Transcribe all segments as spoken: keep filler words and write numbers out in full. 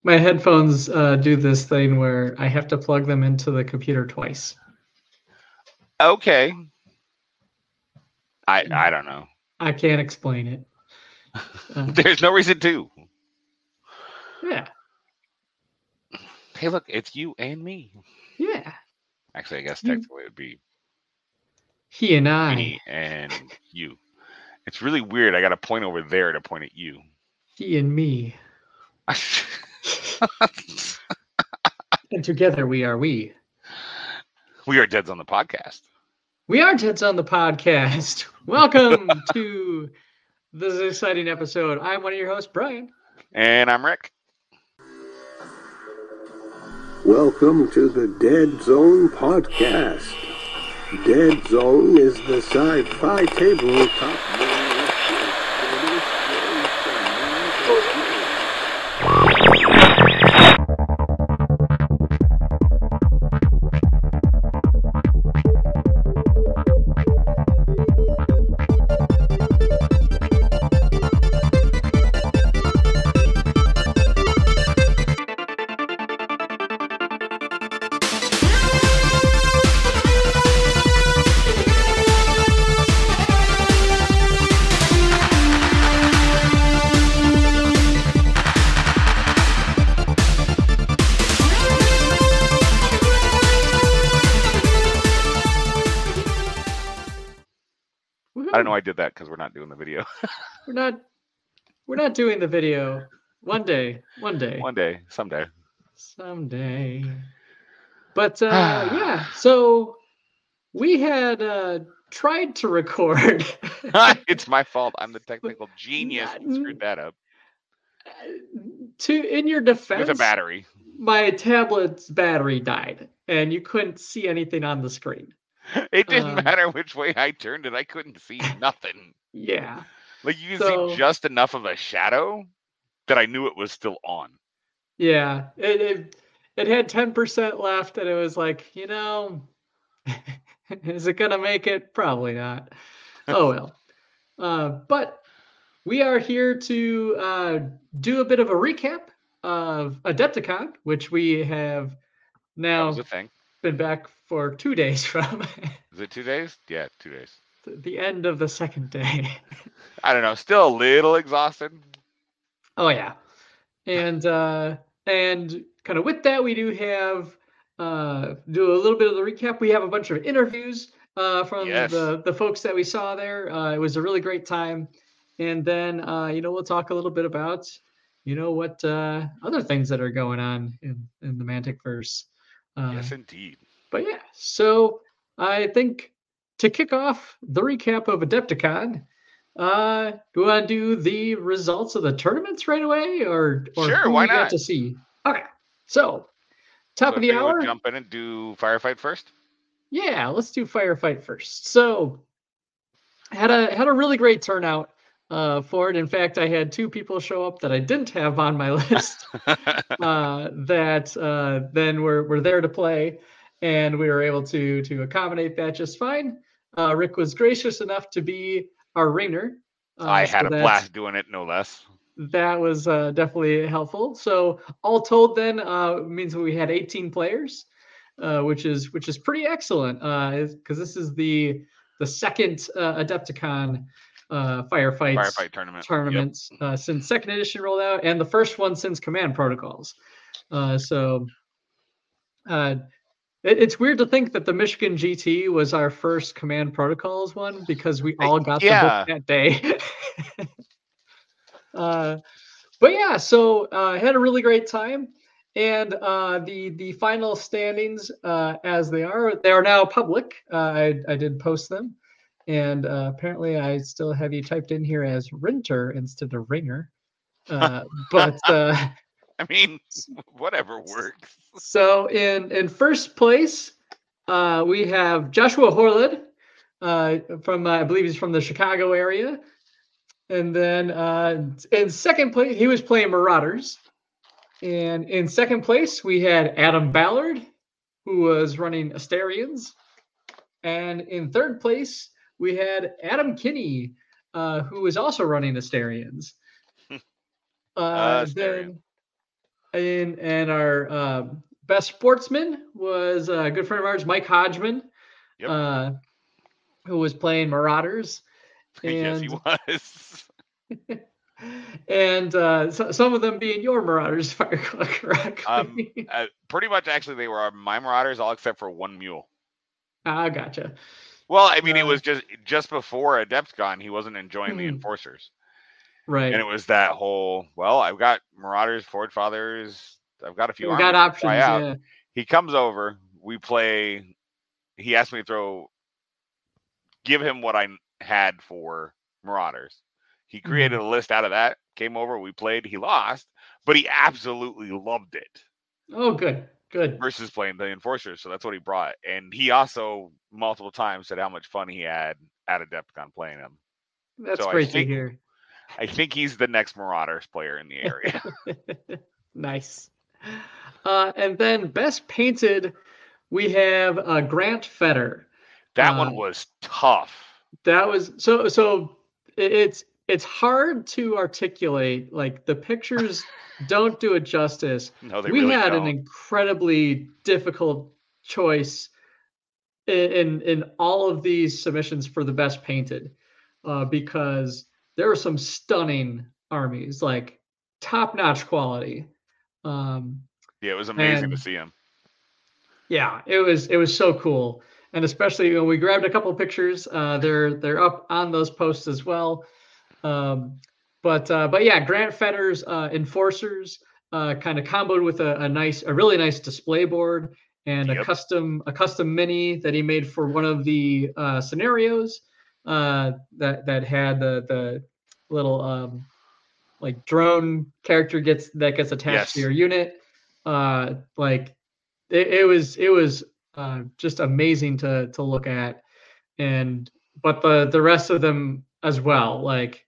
My headphones uh, do this thing where I have to plug them into the computer twice. Okay. I I don't know. I can't explain it. Uh, There's no reason to. yeah, Hey, look, it's you and me. yeah. Actually, I guess You, technically it would be he and I, me and you. It's really weird. I got to point over there to point at you. he and me, and together we are we. We are Deads on the podcast. We are Teds on the podcast. Welcome to this exciting episode. I'm one of your hosts, Brian. And I'm Rick. Welcome to the Dead Zone podcast. Dead Zone is the sci-fi tabletop. I don't know why I did that because we're not doing the video. We're not we're not doing the video. One day. One day. One day, someday. Someday. But uh yeah, so we had uh tried to record It's my fault. I'm the technical genius who screwed that up. to in your defense, With a battery. my tablet's battery died and you couldn't see anything on the screen. It didn't Um, matter which way I turned it. I couldn't see nothing. Yeah. Like you could So- see just enough of a shadow that I knew it was still on. Yeah. It it, it had ten percent left and it was like, you know, is it gonna make it? Probably not. Oh well. Uh, but we are here to uh, do a bit of a recap of Adepticon, which we have That now was a thing. been back for two days from Is it two days? Yeah, two days. the end of the second day. I don't know. Still a little exhausted. Oh yeah, and uh, and kind of with that, we do have uh, do a little bit of the recap. We have a bunch of interviews uh, from Yes. the the folks that we saw there. Uh, it was a really great time, and then uh, you know we'll talk a little bit about you know what uh, other things that are going on in in the Manticverse. Uh, Yes, indeed. But yeah, so I think to kick off the recap of Adepticon, uh, do we want to do the results of the tournaments right away, or or Sure, who why we got not? to see? Okay, so top So of if the we hour. would jump in and do firefight first. Yeah, let's do firefight first. So had a had a really great turnout uh, for it. In fact, I had two people show up that I didn't have on my list uh, that uh, then were were there to play, and we were able to to accommodate that just fine. Uh, Rick was gracious enough to be our ringer. Uh, I had so a that- blast doing it, no less. That was uh, definitely helpful. So all told, then uh, means we had eighteen players, uh, which is which is pretty excellent. Because this is the the second uh, Adepticon uh, firefights Firefight tournament. tournament uh, since second edition rolled out, and the first one since Command Protocols. Uh, so uh, it, it's weird to think that the Michigan G T was our first Command Protocols one because we all got yeah. the book that day. uh, but yeah, so uh, had a really great time, and uh, the the final standings uh, as they are, they are now public. Uh, I I did post them. And uh, apparently, I still have you typed in here as renter instead of ringer. Uh, but uh, I mean, whatever works. so in in first place, uh, we have Joshua Horlid uh, from uh, I believe he's from the Chicago area, and then uh, in second place he was playing Marauders, and in second place we had Adam Ballard, who was running Asterians, and in third place we had Adam Kinney, uh, who was also running Asterians. Uh, Uh, then and and our uh, best sportsman was a good friend of ours, Mike Hodgman, Yep. uh, who was playing Marauders. Yes, he And was. and uh, so, some of them being your Marauders, if I recall correctly. Um, uh, pretty much, actually, they were my Marauders, all except for one mule. Ah, gotcha. Well, I mean, Uh, it was just just before Adepticon, he wasn't enjoying the Mhm. Enforcers. Right. And it was that whole, well, I've got Marauders, Forge Fathers, I've got a few We armies got to options, try out. yeah. He comes over, we play, he asked me to throw, give him what I had for Marauders. He created Mhm. a list out of that, came over, we played, he lost, but he absolutely loved it. Oh, good, good. Versus playing the Enforcers, so that's what he brought. And he also multiple times said how much fun he had at Adepticon playing him. That's so great I think, to hear. I think he's the next Marauders player in the area. Nice. Uh, and then best painted, we have uh, Grant Fetter. That uh, one was tough. That was so so. it- It's it's hard to articulate. Like the pictures don't do it justice. No, they We really had don't. an incredibly difficult choice in, in in all of these submissions for the best painted, uh, because there were some stunning armies, like top-notch quality. Um, Yeah, it was amazing and to see him. yeah, it was it was so cool, and especially when we grabbed a couple pictures. Uh, they're they're up on those posts as well. Um, but uh, but yeah, Grant Fetter's uh, Enforcers uh, kind of comboed with a, a nice, a really nice display board and a Yep. custom a custom mini that he made for one of the uh, scenarios uh, that that had the the little um, like drone character gets that gets attached to Yes. your unit. Uh, like it, it was it was uh, just amazing to to look at, and but the the rest of them as well, like.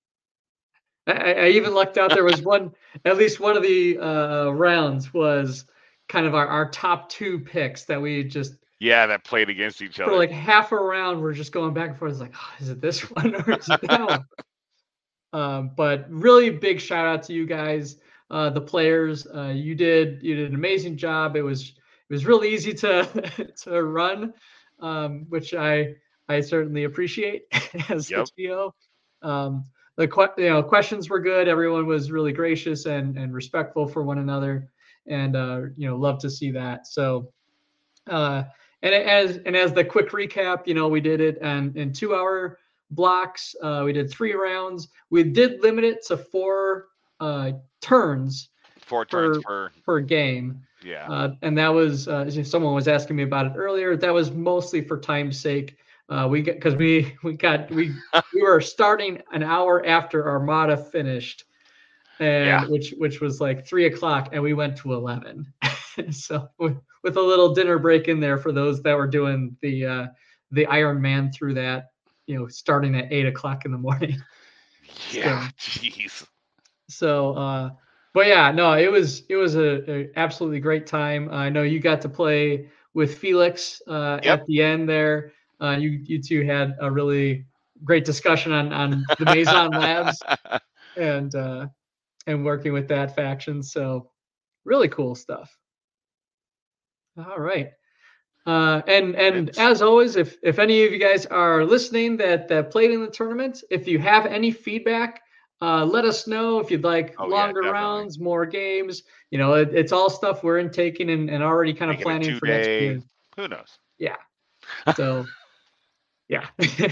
I, I even lucked out. There was one, at least one of the uh, rounds was kind of our, our top two picks that we just Yeah, that played against each for other. like half a round. We're just going back and forth. It's like, oh, is it this one or is it that one? Um, but really big shout out to you guys, uh, the players. Uh, you did you did an amazing job. It was it was real easy to to run, um, which I I certainly appreciate as Yep. the T O. Um, the que- you know questions were good. Everyone was really gracious and and respectful for one another, and uh, you know love to see that. So, uh, and as and as the quick recap, you know we did it in, in two hour blocks. Uh, we did three rounds. We did limit it to four uh, turns Four per turns per. per game. Yeah. Uh, and that was uh, someone was asking me about it earlier. That was mostly for time's sake. Uh, we get because we we got we we were starting an hour after Armada finished, and Yeah. which which was like three o'clock, and we went to eleven. So with, with a little dinner break in there for those that were doing the uh, the Iron Man through that, you know, starting at eight o'clock in the morning. Yeah. Jeez. So, uh, but yeah, no, it was it was a, a absolutely great time. I know you got to play with Felix uh, Yep. at the end there. Uh, you you two had a really great discussion on on the Maison Labs and uh, and working with that faction. So really cool stuff. All right. Uh, and and It's- as always, if if any of you guys are listening that that played in the tournament, if you have any feedback, uh, let us know. If you'd like Oh, yeah, longer definitely. rounds, more games, you know, it, it's all stuff we're intaking and, and already kind of Make it a planning for next two-day. year. Who knows? Yeah. So, yeah.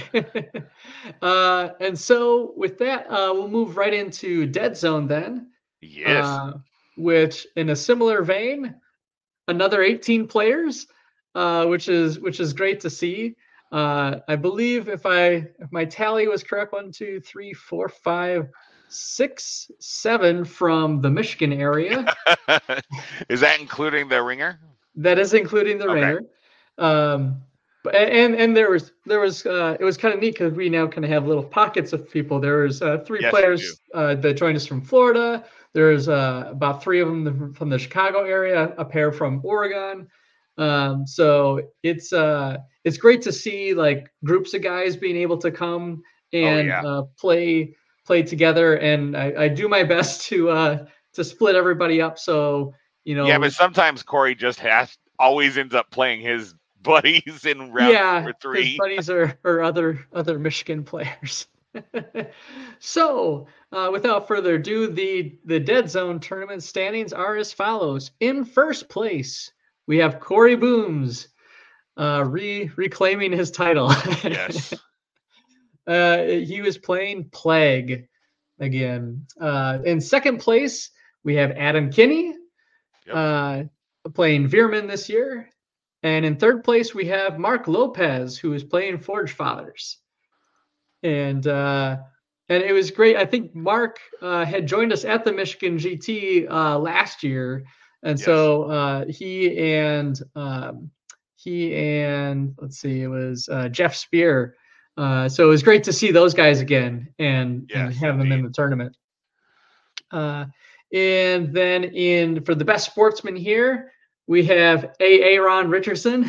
uh, and so with that, uh, we'll move right into Dead Zone then. Yes. Uh, which, in a similar vein, another eighteen players, uh, which is which is great to see. Uh, I believe if I if my tally was correct, one, two, three, four, five, six, seven from the Michigan area. Is that including the ringer? That is including the Okay. ringer. Um, but and and there was there was uh, it was kind of neat because we now kind of have little pockets of people. There was uh, three Yes, we players do. uh, that joined us from Florida. There's uh, about three of them from the Chicago area, a pair from Oregon. Um, so it's uh, it's great to see like groups of guys being able to come and yeah. uh, play play together. And I, I do my best to uh, to split everybody up. So, you know, Yeah, but sometimes Corey just has always ends up playing his buddies in round yeah, two or his three. buddies are, are other other Michigan players. So, uh, without further ado, the the Dead Zone tournament standings are as follows. In first place, we have Corey Booms, uh, re reclaiming his title. Yes. uh, he was playing Plague again. Uh, in second place, we have Adam Kinney, Yep. uh, playing Veerman this year. And in third place, we have Mark Lopez, who is playing Forge Fathers. And uh, and it was great. I think Mark uh, had joined us at the Michigan G T uh, last year, and Yes. so uh, he and um, he and let's see, it was uh, Jeff Spear. Uh, so it was great to see those guys again and, and Yes, have them in indeed. the tournament. Uh, and then in for the best sportsman here, we have A. Aaron Richardson.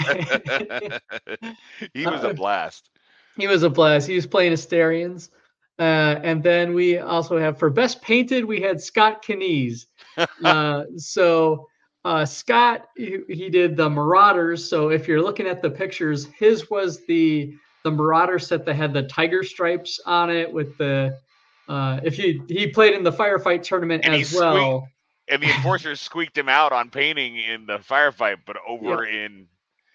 He was a Uh, blast. He was a blast. He was playing Asterians. Uh, and then we also have for best painted, we had Scott Knies. Uh, so uh, Scott, he, he did the Marauders. So if you're looking at the pictures, his was the the Marauder set that had the tiger stripes on it with the. Uh, if you he played in the firefight tournament And he as well. And the enforcers squeaked him out on painting in the firefight, but over in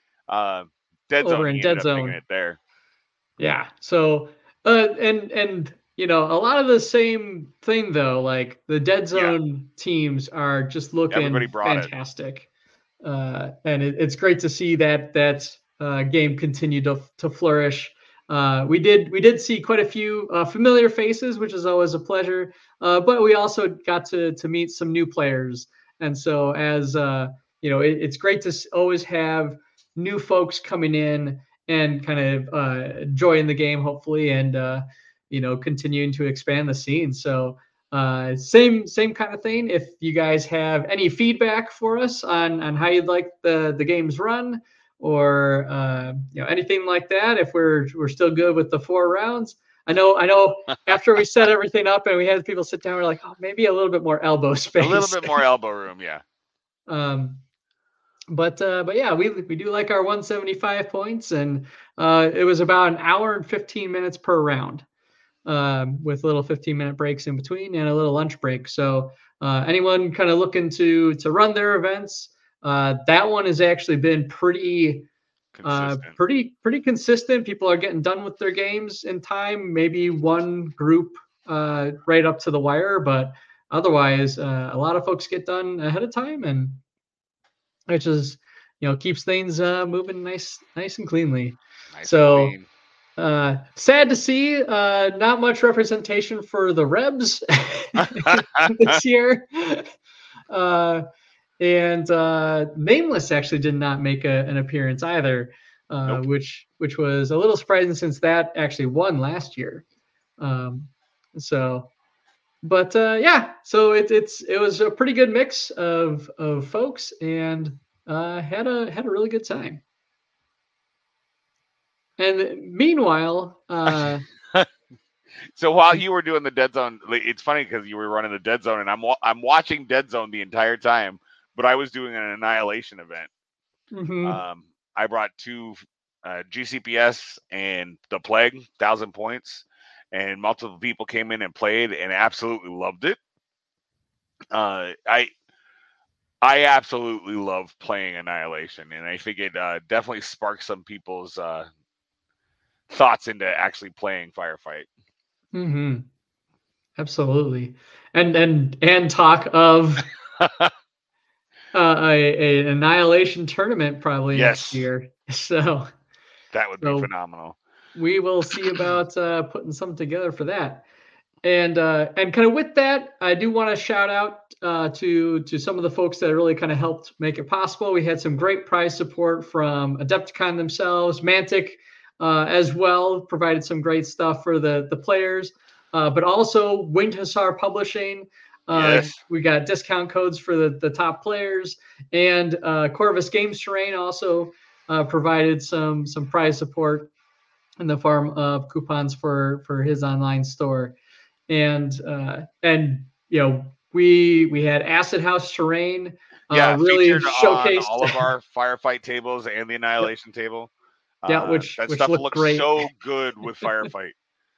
uh, Dead Over Zone, in he Dead ended up Zone. taking it there. Yeah. So, uh, and and you know, a lot of the same thing though. Like the Dead Zone teams are just looking Everybody brought it. fantastic, uh, and it, it's great to see that that uh, game continue to to flourish. Uh, we did we did see quite a few uh, familiar faces, which is always a pleasure. Uh, but we also got to to meet some new players, and so as uh, you know, it, it's great to s- always have new folks coming in and kind of uh, enjoying the game, hopefully, and uh, you know, continuing to expand the scene. So, uh, same same kind of thing. If you guys have any feedback for us on on how you'd like the the games run, or uh, you know, anything like that, if we're we're still good with the four rounds. I know I know. After we set everything up and we had people sit down, we're like, oh, maybe a little bit more elbow space. A little bit more elbow room, yeah. Um, but uh, but yeah, we we do like our one seventy-five points, and uh, it was about an hour and fifteen minutes per round, um, with little fifteen minute breaks in between and a little lunch break. So uh, anyone kind of looking to to run their events, uh, that one has actually been pretty uh, Consistent. pretty pretty consistent. People are getting done with their games in time. Maybe one group uh, right up to the wire, but otherwise, uh, a lot of folks get done ahead of time, and which is, you know, keeps things uh, moving nice, nice and cleanly. Nice so, and clean. Uh, sad to see, uh, not much representation for the Rebs this year. Uh, and uh, Nameless actually did not make a, an appearance either, uh, Nope. which which was a little surprising since that actually won last year. Um, so. But uh, yeah, so it, it's it was a pretty good mix of of folks, and uh, had a had a really good time. And meanwhile, uh, So while you were doing the Dead Zone, like, it's funny because you were running the Dead Zone, and I'm wa- I'm watching Dead Zone the entire time, but I was doing an Annihilation event. mhm, Um, I brought two uh, G C P S and the Plague, thousand points, and multiple people came in and played and absolutely loved it. Uh, I I absolutely love playing Annihilation, and I think it uh, definitely sparks some people's uh, thoughts into actually playing Firefight. mhm, absolutely, and and and talk of uh, a, a annihilation tournament probably next Yes. year. So That would be So- phenomenal. we will see about uh, putting something together for that. And uh, and kind of with that, I do want to shout out uh, to to some of the folks that really kind of helped make it possible. We had some great prize support from Adepticon themselves, Mantic uh, as well, provided some great stuff for the the players, uh, but also Winged Hussar Publishing. Uh, Yes. We got discount codes for the, the top players, and uh, Corvus Games Terrain also uh, provided some some prize support in the form of coupons for for his online store. And uh, and you know, we we had Acid House Terrain. Yeah, uh, really featured showcased on all of our firefight tables and the Annihilation table. yeah, Uh, which that which stuff looked looks great. so good with firefight.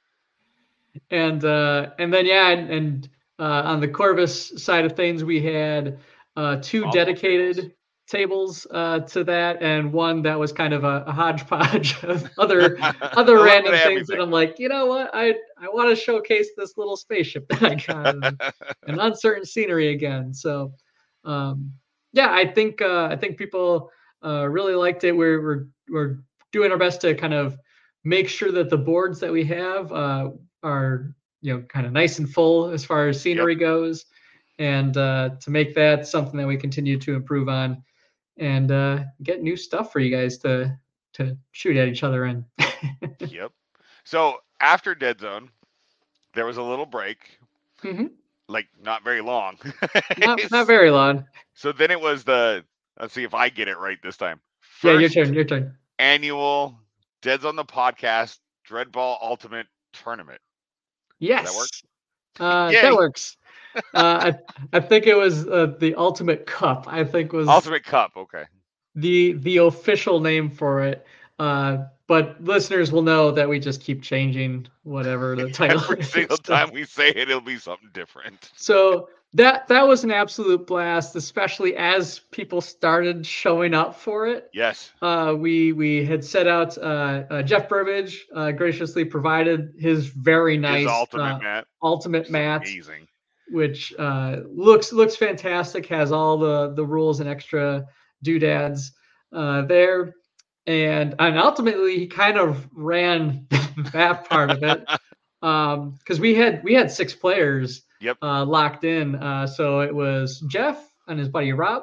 and uh, and then yeah, and, and uh, on the Corvus side of things, we had uh, two Multiple dedicated tables. tables uh, to that, and one that was kind of a, a hodgepodge of other A other little bit random of things that everything. I'm like, you know what, I I want to showcase this little spaceship that I got and, and uncertain scenery again. So um, yeah, I think uh, I think people uh, really liked it. We're we're we're doing our best to kind of make sure that the boards that we have uh, are you know kind of nice and full as far as scenery Yep. goes, and uh, to make that something that we continue to improve on and uh, get new stuff for you guys to to shoot at each other in. Yep. So after Dead Zone, there was a little break, hmm like not very long. Not not very long. So then it was the, let's see if I get it right this time. Yeah, First your turn. Your turn. annual Dead Zone the Podcast Dreadball Ultimate Tournament. Yes. Does that work? Uh, Yay. that works. Uh, I I think it was uh, the Ultimate Cup. I think was Ultimate Cup. Okay. the the official name for it. Uh, but listeners will know that we just keep changing whatever the title Every is. single So- time we say it, it'll be something different. So that that was an absolute blast, especially as people started showing up for it. Yes. Uh, we we had set out. Uh, uh, Jeff Burbage uh, graciously provided his very nice His ultimate uh, mat. ultimate It's mat, amazing. which uh, looks looks fantastic. Has all the the rules and extra doodads uh, there, and and ultimately he kind of ran that part of it because we had we had six players. Yep. Uh, locked in. Uh, so it was Jeff and his buddy Rob,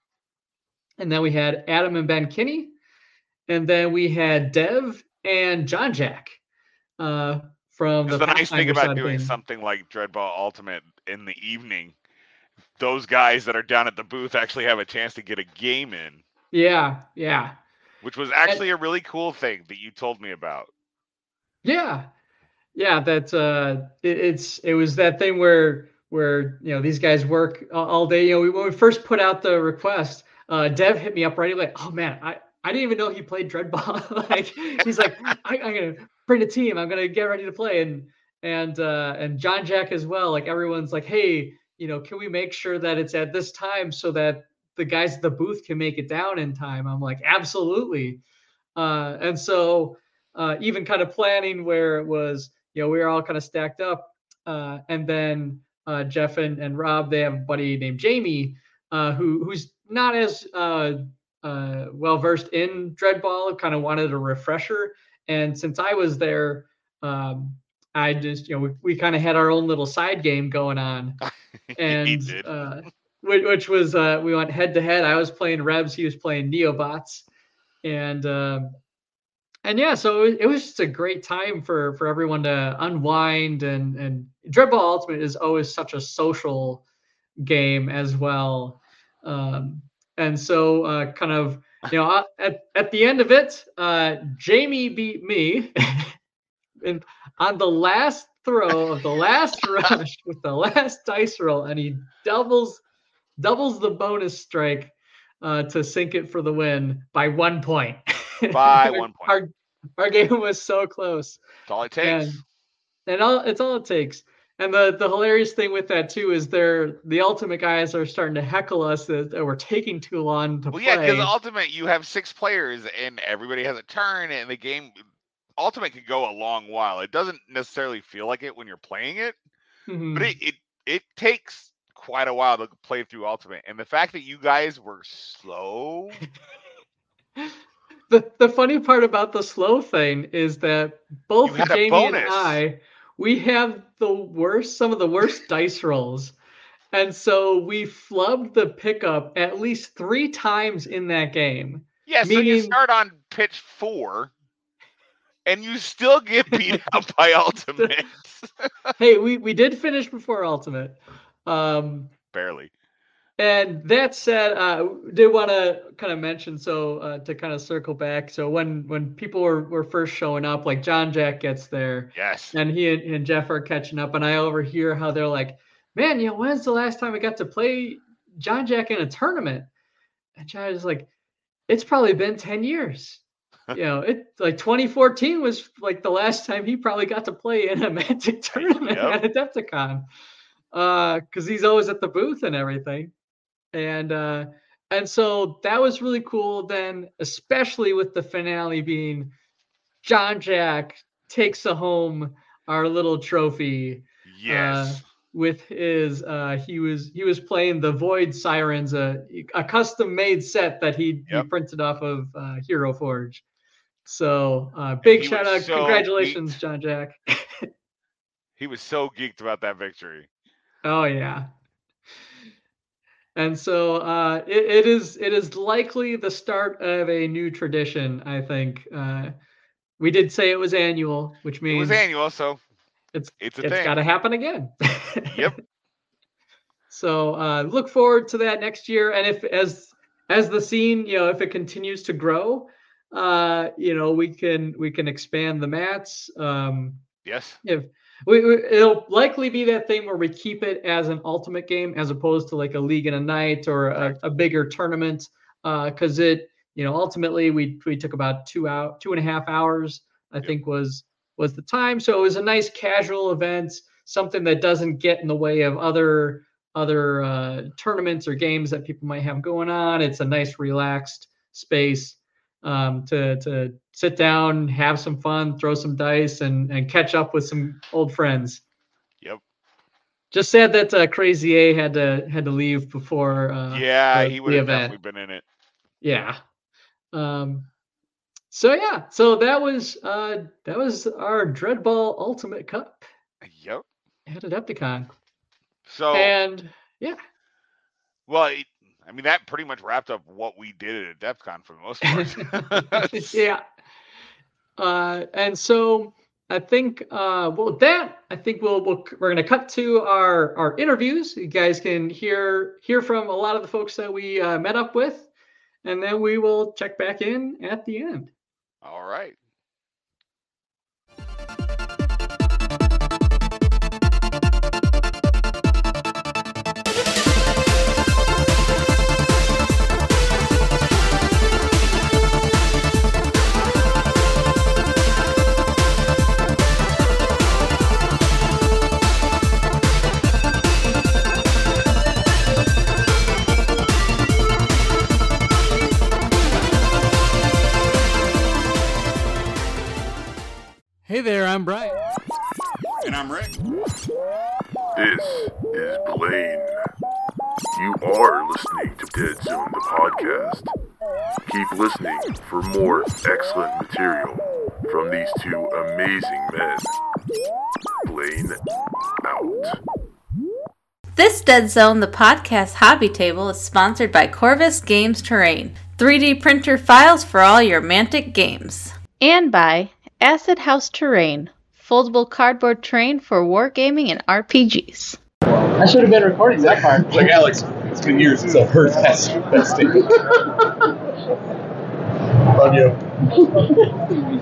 and then we had Adam and Ben Kinney, and then we had Dev and John Jack uh, from the. The nice thing Pathfinder side about of doing things. something like Dreadball Ultimate in the evening, those guys that are down at the booth actually have a chance to get a game in, Yeah, yeah, which was actually a really cool thing that you told me about. yeah, yeah. That uh, it, it's it was that thing where where you know these guys work all, all day. You know, we, when we first put out the request, uh, Dev hit me up right away. Oh man, I. I didn't even know he played Dreadball. Like he's like, I, I'm gonna bring a team. I'm gonna get ready to play, and and uh, and John Jack as well. Like everyone's like, hey, you know, can we make sure that it's at this time so that the guys at the booth can make it down in time? I'm like, absolutely. Uh, and so uh, even kind of planning where it was, you know, we were all kind of stacked up, uh, and then uh, Jeff and, and Rob, they have a buddy named Jamie, uh, who who's not as uh, uh, well versed in Dreadball, kind of wanted a refresher. And since I was there, um, I just, you know, we, we kind of had our own little side game going on. And did. uh, which, which was, uh, we went head to head. I was playing Rebs, he was playing Neobots. And, um, and yeah, so it, it was just a great time for, for everyone to unwind. And, and Dreadball Ultimate is always such a social game as well. Um, and so uh, kind of, you know, at, at the end of it, uh, Jamie beat me and on the last throw of the last rush with the last dice roll, and he doubles doubles the bonus strike uh, to sink it for the win by one point. By one point. Our, our game was so close. That's all it takes. And, and all it's all it takes. And the, the hilarious thing with that too is they're the ultimate guys are starting to heckle us that, that we're taking too long to well, play. yeah, because Ultimate, you have six players and everybody has a turn, and the game Ultimate could go a long while. It doesn't necessarily feel like it when you're playing it, Mhm. but it, it it takes quite a while to play through Ultimate. And the fact that you guys were slow. The the funny part about the slow thing is that both You had a Jamie and bonus. I, we have the worst, some of the worst dice rolls. And so we flubbed the pickup at least three times in that game. Yeah, so you Meaning- start on pitch four, and you still get beat up by Ultimate. Hey, we, we did finish before Ultimate. Um, Barely. And that said, uh, did want to kind of mention, so uh, to kind of circle back. So when when people were, were first showing up, like John Jack gets there, Yes. and he and, and Jeff are catching up, and I overhear how they're like, man, you know, when's the last time I got to play John Jack in a tournament? And John was like, it's probably been ten years. You know, it like twenty fourteen was like the last time he probably got to play in a Mantic tournament Yep. at Adepticon. Uh, because he's always at the booth and everything. And uh and so that was really cool then, especially with the finale being John Jack takes home our little trophy. Yes. Uh, with his uh he was he was playing the Void Sirens, a a custom made set that he, Yep. he printed off of uh Hero Forge. So uh big he shout was out, so congratulations, geeked. John Jack. He was so geeked about that victory. Oh yeah. And so uh it, it is it is likely the start of a new tradition, I think. Uh we did say it was annual, which It means was annual, so it's it's a it's thing. got to happen again. Yep. So uh, look forward to that next year, and if as as the scene, you know, if it continues to grow, uh, you know, we can we can expand the mats. Um, Yes. if we, we, it'll likely be that thing where we keep it as an ultimate game as opposed to like a league in a night or a, Correct. a bigger tournament, because it, you know, ultimately we we took about two out two and a half hours, I Yep. think was was the time. So it was a nice casual event, something that doesn't get in the way of other other uh, tournaments or games that people might have going on. It's a nice relaxed space um, to to sit down, have some fun, throw some dice, and and catch up with some old friends. Yep. Just sad that uh, Crazy A had to had to leave before. Uh, Yeah, the, he the would have event. definitely been in it. Yeah. Um, so yeah, so that was uh, that was our Dreadball Ultimate Cup Yep. at Adepticon, So, and yeah, well, it, I mean, that pretty much wrapped up what we did at DEFCON for the most part. yeah. Uh, and so I think, uh, well, with that, I think we'll, we'll we're going to cut to our our interviews. You guys can hear hear from a lot of the folks that we uh, met up with, and then we will check back in at the end. All right. Hey there, I'm Brian. And I'm Rick. This is Blaine. You are listening to Dead Zone, the podcast. Keep listening for more excellent material from these two amazing men. Blaine out. This Dead Zone, the podcast hobby table, is sponsored by Corvus Games Terrain, three D printer files for all your Mantic games. And by Acid House Terrain, foldable cardboard terrain for wargaming and R P Gs. I should have been recording that part. Like, Alex, it's been years since I've heard that, that statement. Love you.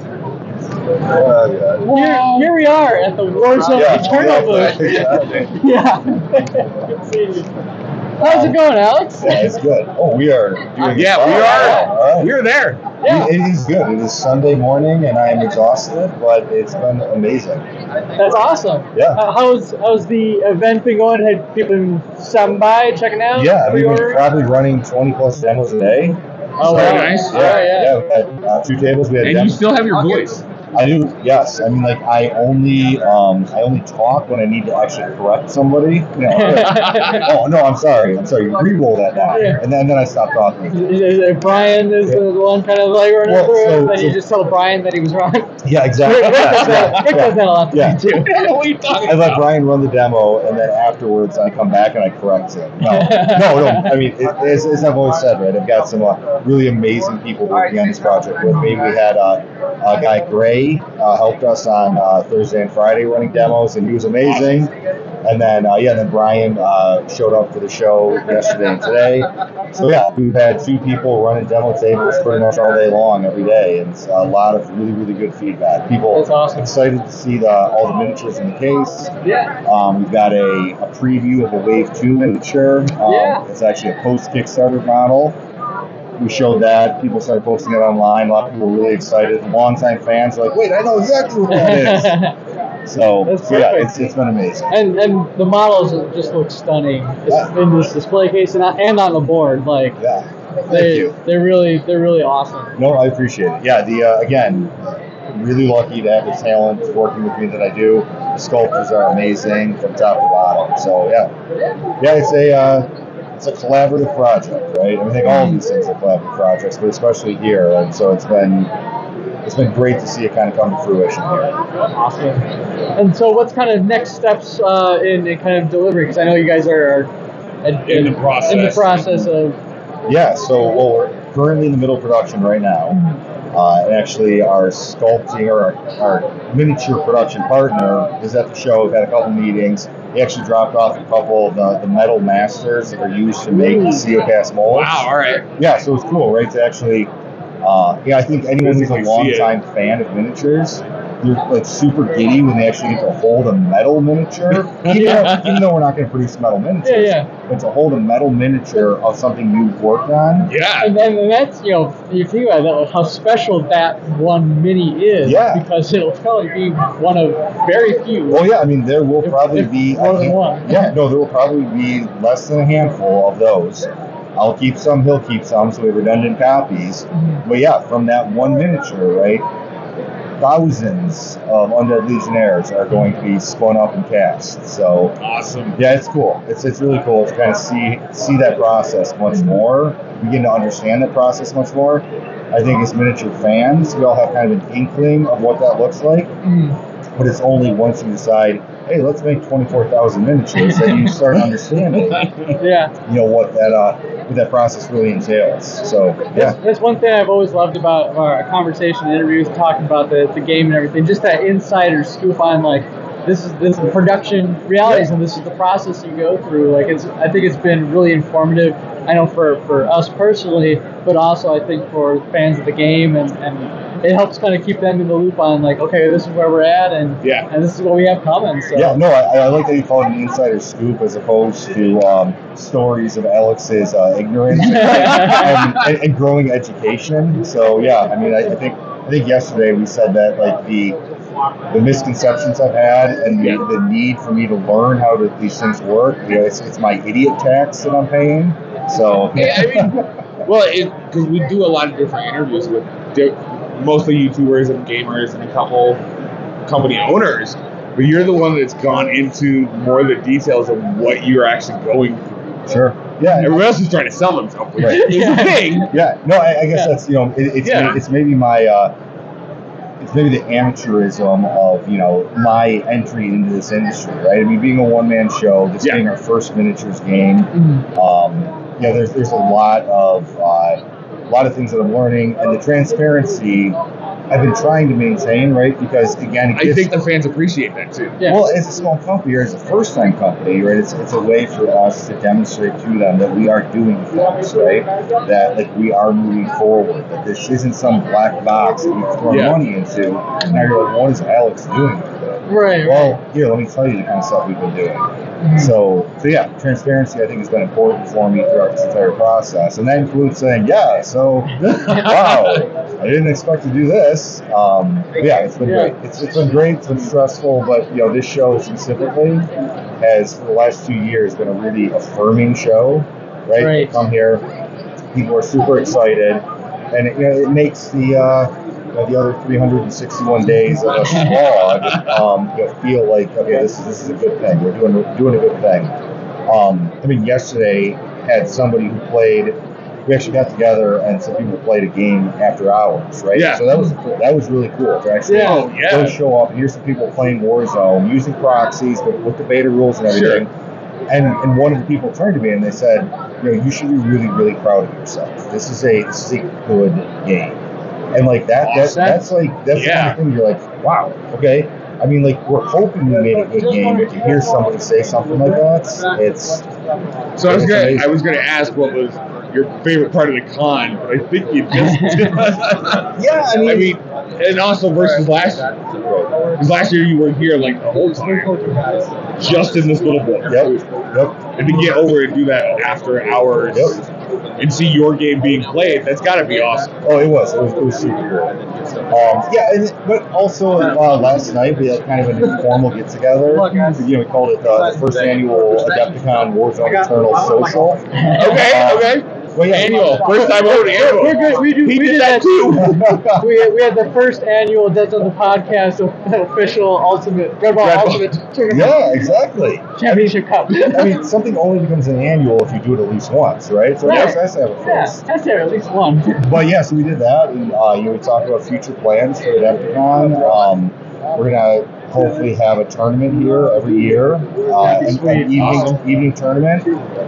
Here, here we are at the Warzone Yeah, Eternal yeah, booth. Yeah. Good seeing you. How's it going, Alex? Yeah, it's good. Oh, we are doing Yeah, we fine. are. All right. We're there. Yeah. It is good. It is Sunday morning, and I am exhausted, but it's been amazing. That's awesome. Yeah. Uh, how's how's the event been going? Had people been stopping by, checking out? Yeah, we've been pre-ordering? probably running twenty plus demos a day. Oh, Very wow. nice. Yeah, Yeah, yeah. yeah. We had uh, two tables. We had And you demos. still have your voice. I do, yes. I mean, like, I only, um, I only talk when I need to actually correct somebody. You know, oh no, I'm sorry. I'm sorry. Re-roll that now, Yeah. and then then I stop talking. Is- is- Brian is the one kind of like running Well, through it, so- then you so- just tell Brian that he was wrong. Yeah, exactly. Rick, Rick does that, Yeah, Rick yeah. does that a lot to Yeah. me too. What are you talking I let about? Brian run the demo, and then afterwards I come back and I correct it. No, no, no. I mean, it, as, as I've always said, right, I've got some uh, really amazing people working on this project with me. We had uh, a guy, Gray, uh, helped us on uh, Thursday and Friday running demos, and he was amazing. And then, uh, yeah, then Brian uh, showed up for the show yesterday and today. So, yeah, we've had two people running demo tables pretty much all day long, every day. And it's a lot of really, really good feedback. People That's awesome. excited to see the, all the miniatures in the case. Yeah. Um, we've got a, a preview of a Wave two miniature. Um, Yeah. It's actually a post-Kickstarter model. We showed that. People started posting it online. A lot of people were really excited. Longtime fans were like, wait, I know exactly what that is. So, That's so yeah, perfect. it's, it's been amazing. And and the models just look stunning Yeah. in this display case and on, and on the board. Like Yeah. Thank they you. they're really they're really awesome. No, I appreciate it. Yeah, the uh, again, really lucky to have the talent working with me that I do. The sculptures are amazing from top to bottom. So yeah, yeah, it's a uh, it's a collaborative project, right? I think all of these things are collaborative projects, but especially here. And so it's been it's been great to see it kind of come to fruition here. Awesome. And so, what's kind of next steps uh, in, in kind of delivery? Because I know you guys are, are in, In the process. in the process of. Yeah, so well, we're currently in the middle of production right now. Uh, and actually, our sculpting or our, our miniature production partner is at the show. We've had a couple meetings. He actually dropped off a couple of the, the metal masters that are used to make the Ceocast molds. Wow, all right. Yeah, so it's cool, right? To actually, uh, yeah, I think anyone who's a Physically see it. longtime fan of miniatures, they're like super giddy when they actually get to hold a metal miniature. even, though, even though we're not going to produce metal miniatures, Yeah, yeah. but to hold a metal miniature of something you've worked on. Yeah. And, and, and that's, you know, you think about that, how special that one mini is. Yeah. Because it'll probably be one of very few. Well, yeah, I mean, there will If- probably if be more a than hand- one. Yeah, no, there will probably be less than a handful of those. I'll keep some, he'll keep some, so we have redundant copies. Mhm. But yeah, from that one miniature, right, thousands of Undead Legionnaires are going to be spun up and cast. So Awesome. yeah, it's cool. It's it's really cool to kind of see see that process much more, begin to understand that process much more. I think as miniature fans, we all have kind of an inkling of what that looks like. Mm. But it's only once you decide, hey, let's make twenty-four thousand miniatures that you start understanding, Yeah. you know, what that uh, what that process really entails. So, That's, yeah. that's one thing I've always loved about our conversation, interviews, talking about the, the game and everything. Just that insider scoop on like this is this is production realities and this is the process you go through. Like it's, I think it's been really informative. I know for, for us personally, but also I think for fans of the game, and, and it helps kind of keep them in the loop on like, okay, this is where we're at, and Yeah. and this is what we have coming. So Yeah, no, I, I like that you call it an insider scoop as opposed to um, stories of Alex's uh, ignorance and, and, and growing education. So yeah, I mean, I, I think I think yesterday we said that like the the misconceptions I've had and the, Yeah. the need for me to learn how to, these things work. You know, it's it's my idiot tax that I'm paying. So Yeah, I mean, well, because we do a lot of different interviews with di- mostly YouTubers and gamers and a couple company owners, but you're the one that's gone into more of the details of what you're actually going through. sure, yeah. Everyone else is trying to sell themselves, which Right. is a thing. Yeah, no, I, I guess Yeah. that's, you know, it, it's Yeah. maybe, it's maybe my uh, it's maybe the amateurism of, you know, my entry into this industry, right? I mean, being a one man show, this Yeah. being our first miniatures game, Mhm. um, you know, there's there's a lot of uh, a lot of things that I'm learning, and the transparency I've been trying to maintain, right? Because again, it I gets, think the fans appreciate that too. Yeah. well, as a small company or as a first-time company, right? It's it's a way for us to demonstrate to them that we are doing things, right? That like we are moving forward. That this isn't some black box that we've thrown Yeah. money into. Now you're like, what is Alex doing with it? Right. Well, here, let me tell you the kind of stuff we've been doing. So, so yeah, transparency I think has been important for me throughout this entire process, and that includes saying, yeah, so wow, I didn't expect to do this. Um, but yeah, it's been Yeah. great. It's it's been great. It's been stressful, but you know, this show specifically has for the last two years been a really affirming show. Right? Right. You come here, people are super excited, and it, you know, it makes the uh, you know, the other three hundred sixty-one days of a slog um, you know, feel like okay, this is this is a good thing. We're doing we're doing a good thing. Um, I mean, yesterday had somebody who played. We actually got together and some people played a game after hours, right? Yeah. So that was that was really cool to actually Yeah. Oh, yeah. go show up. Here's some people playing Warzone using proxies, but with the beta rules and everything. And and one of the people turned to me and they said, you know, you should be really really proud of yourself. This is a this is a good game. And like that, that's Awesome. that's like that's Yeah. the kind of thing you're like, wow, okay. I mean, like, we're hoping we made a good game, but to hear somebody say something like that, it's... So I was it's gonna, amazing. I was gonna ask what was your favorite part of the con, but I think you just did. Yeah, I mean... I mean, and also versus last year. Because last year you weren't here, like, the whole time. Just in this little book. Yep, yep. And to get over and do that after hours Yep. and see your game being played, that's got to be awesome. Oh, it was. It was, it was super great. Um, yeah, and, but also uh, last night we had kind of an informal get-together. You know, we called it uh, the first annual Adepticon Warzone Eternal Social. Okay, Uh, okay. Well, yeah, Annual. First time over the annual. We're good. We, do, He we did did that that too. we, we had the first annual Dead Zone the Podcast official Ultimate Red Ball Red Ball. Ultimate Tournament Yeah, exactly. Championship Cup. I mean, something only becomes an annual if you do it at least once, right? So Right. it's nice to have a Yeah, first. that's there, at least one. But yeah, so we did that, and uh, you know, we talked about future plans for Adepticon. Um, we're gonna hopefully have a tournament here every year, uh, an, an evening Awesome. evening tournament.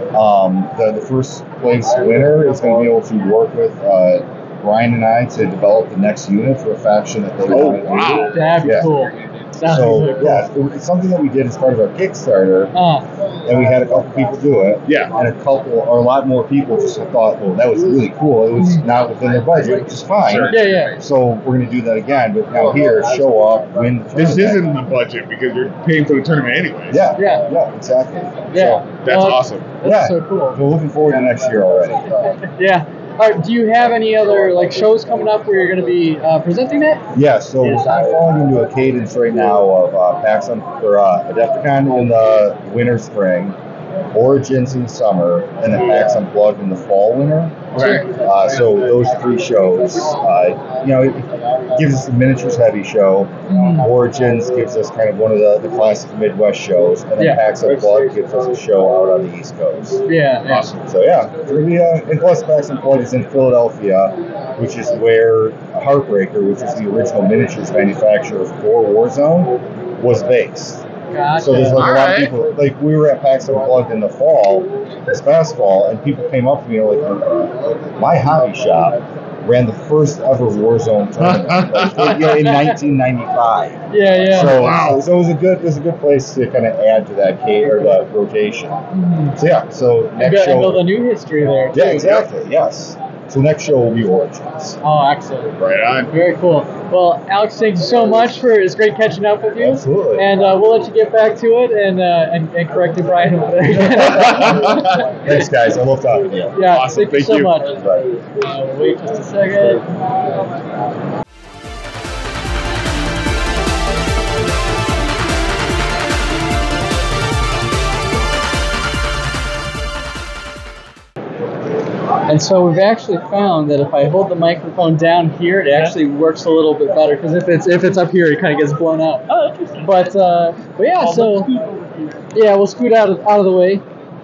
Um, the the first place winner is going to be able to work with uh, Brian and I to develop the next unit for a faction that they Oh, want to do. wow. That'd be Yeah. cool. That'd So be really yeah, it- it's something that we did as part of our Kickstarter, cool. Uh, and we had a couple people do it. Yeah. And a couple, or a lot more people, just thought, well, that was really cool. It was not within their budget, which is fine. Sure. yeah, yeah. So we're going to do that again, but now here, show up, win. The This tournament. isn't the budget because you're paying for the tournament anyways. Yeah, Yeah. yeah, exactly. Yeah. That's Well, awesome. So, That's yeah, so cool. we're looking forward to next year already. Yeah. All right, do you have any other like shows coming up where you're going to be uh, presenting that? Yeah, so I'm falling into a cadence right now of uh, PAX on, or uh, Adepticon in the winter, spring, Origins in summer, and then PAX Unplugged in the fall, winter. Okay. Uh, so those three shows, uh, you know, it gives us a miniatures heavy show. Origins gives us kind of one of the, the classic Midwest shows, and then Yeah. PAX Unplugged gives us a show out on the East Coast. Yeah. yeah. Awesome. So yeah, it's gonna be, uh, and plus PAX Unplugged is in Philadelphia, which is where Heartbreaker, which is the original miniatures manufacturer for Warzone, was based. Gotcha. So there's like a lot Alright. of people, like we were at PAX Unplugged in the fall, this past fall, and people came up to me and were like, my hobby shop ran the first ever Warzone tournament like, you know, in nineteen ninety-five. yeah, yeah. So, Wow. so it was a good, it was a good place to kind of add to that K or that rotation. So yeah, so and next build, and build show, a new history there. yeah, too. exactly, yes. So next show will be Origins. Oh, excellent. Right on. Very cool. Well, Alex, thank you so much for it's great catching up with you. Absolutely. And uh, we'll let you get back to it and uh, and, and correct Brian over there. Thanks, guys. I love talking to you. Yeah, Awesome. thank you Thank so you. much. Bye. Uh, wait just a second. And so we've actually found that if I hold the microphone down here, it actually works a little bit better. Because if it's if it's up here, it kind of gets blown out. Oh, interesting. But uh, but yeah, so yeah, we'll scoot out of out of the way.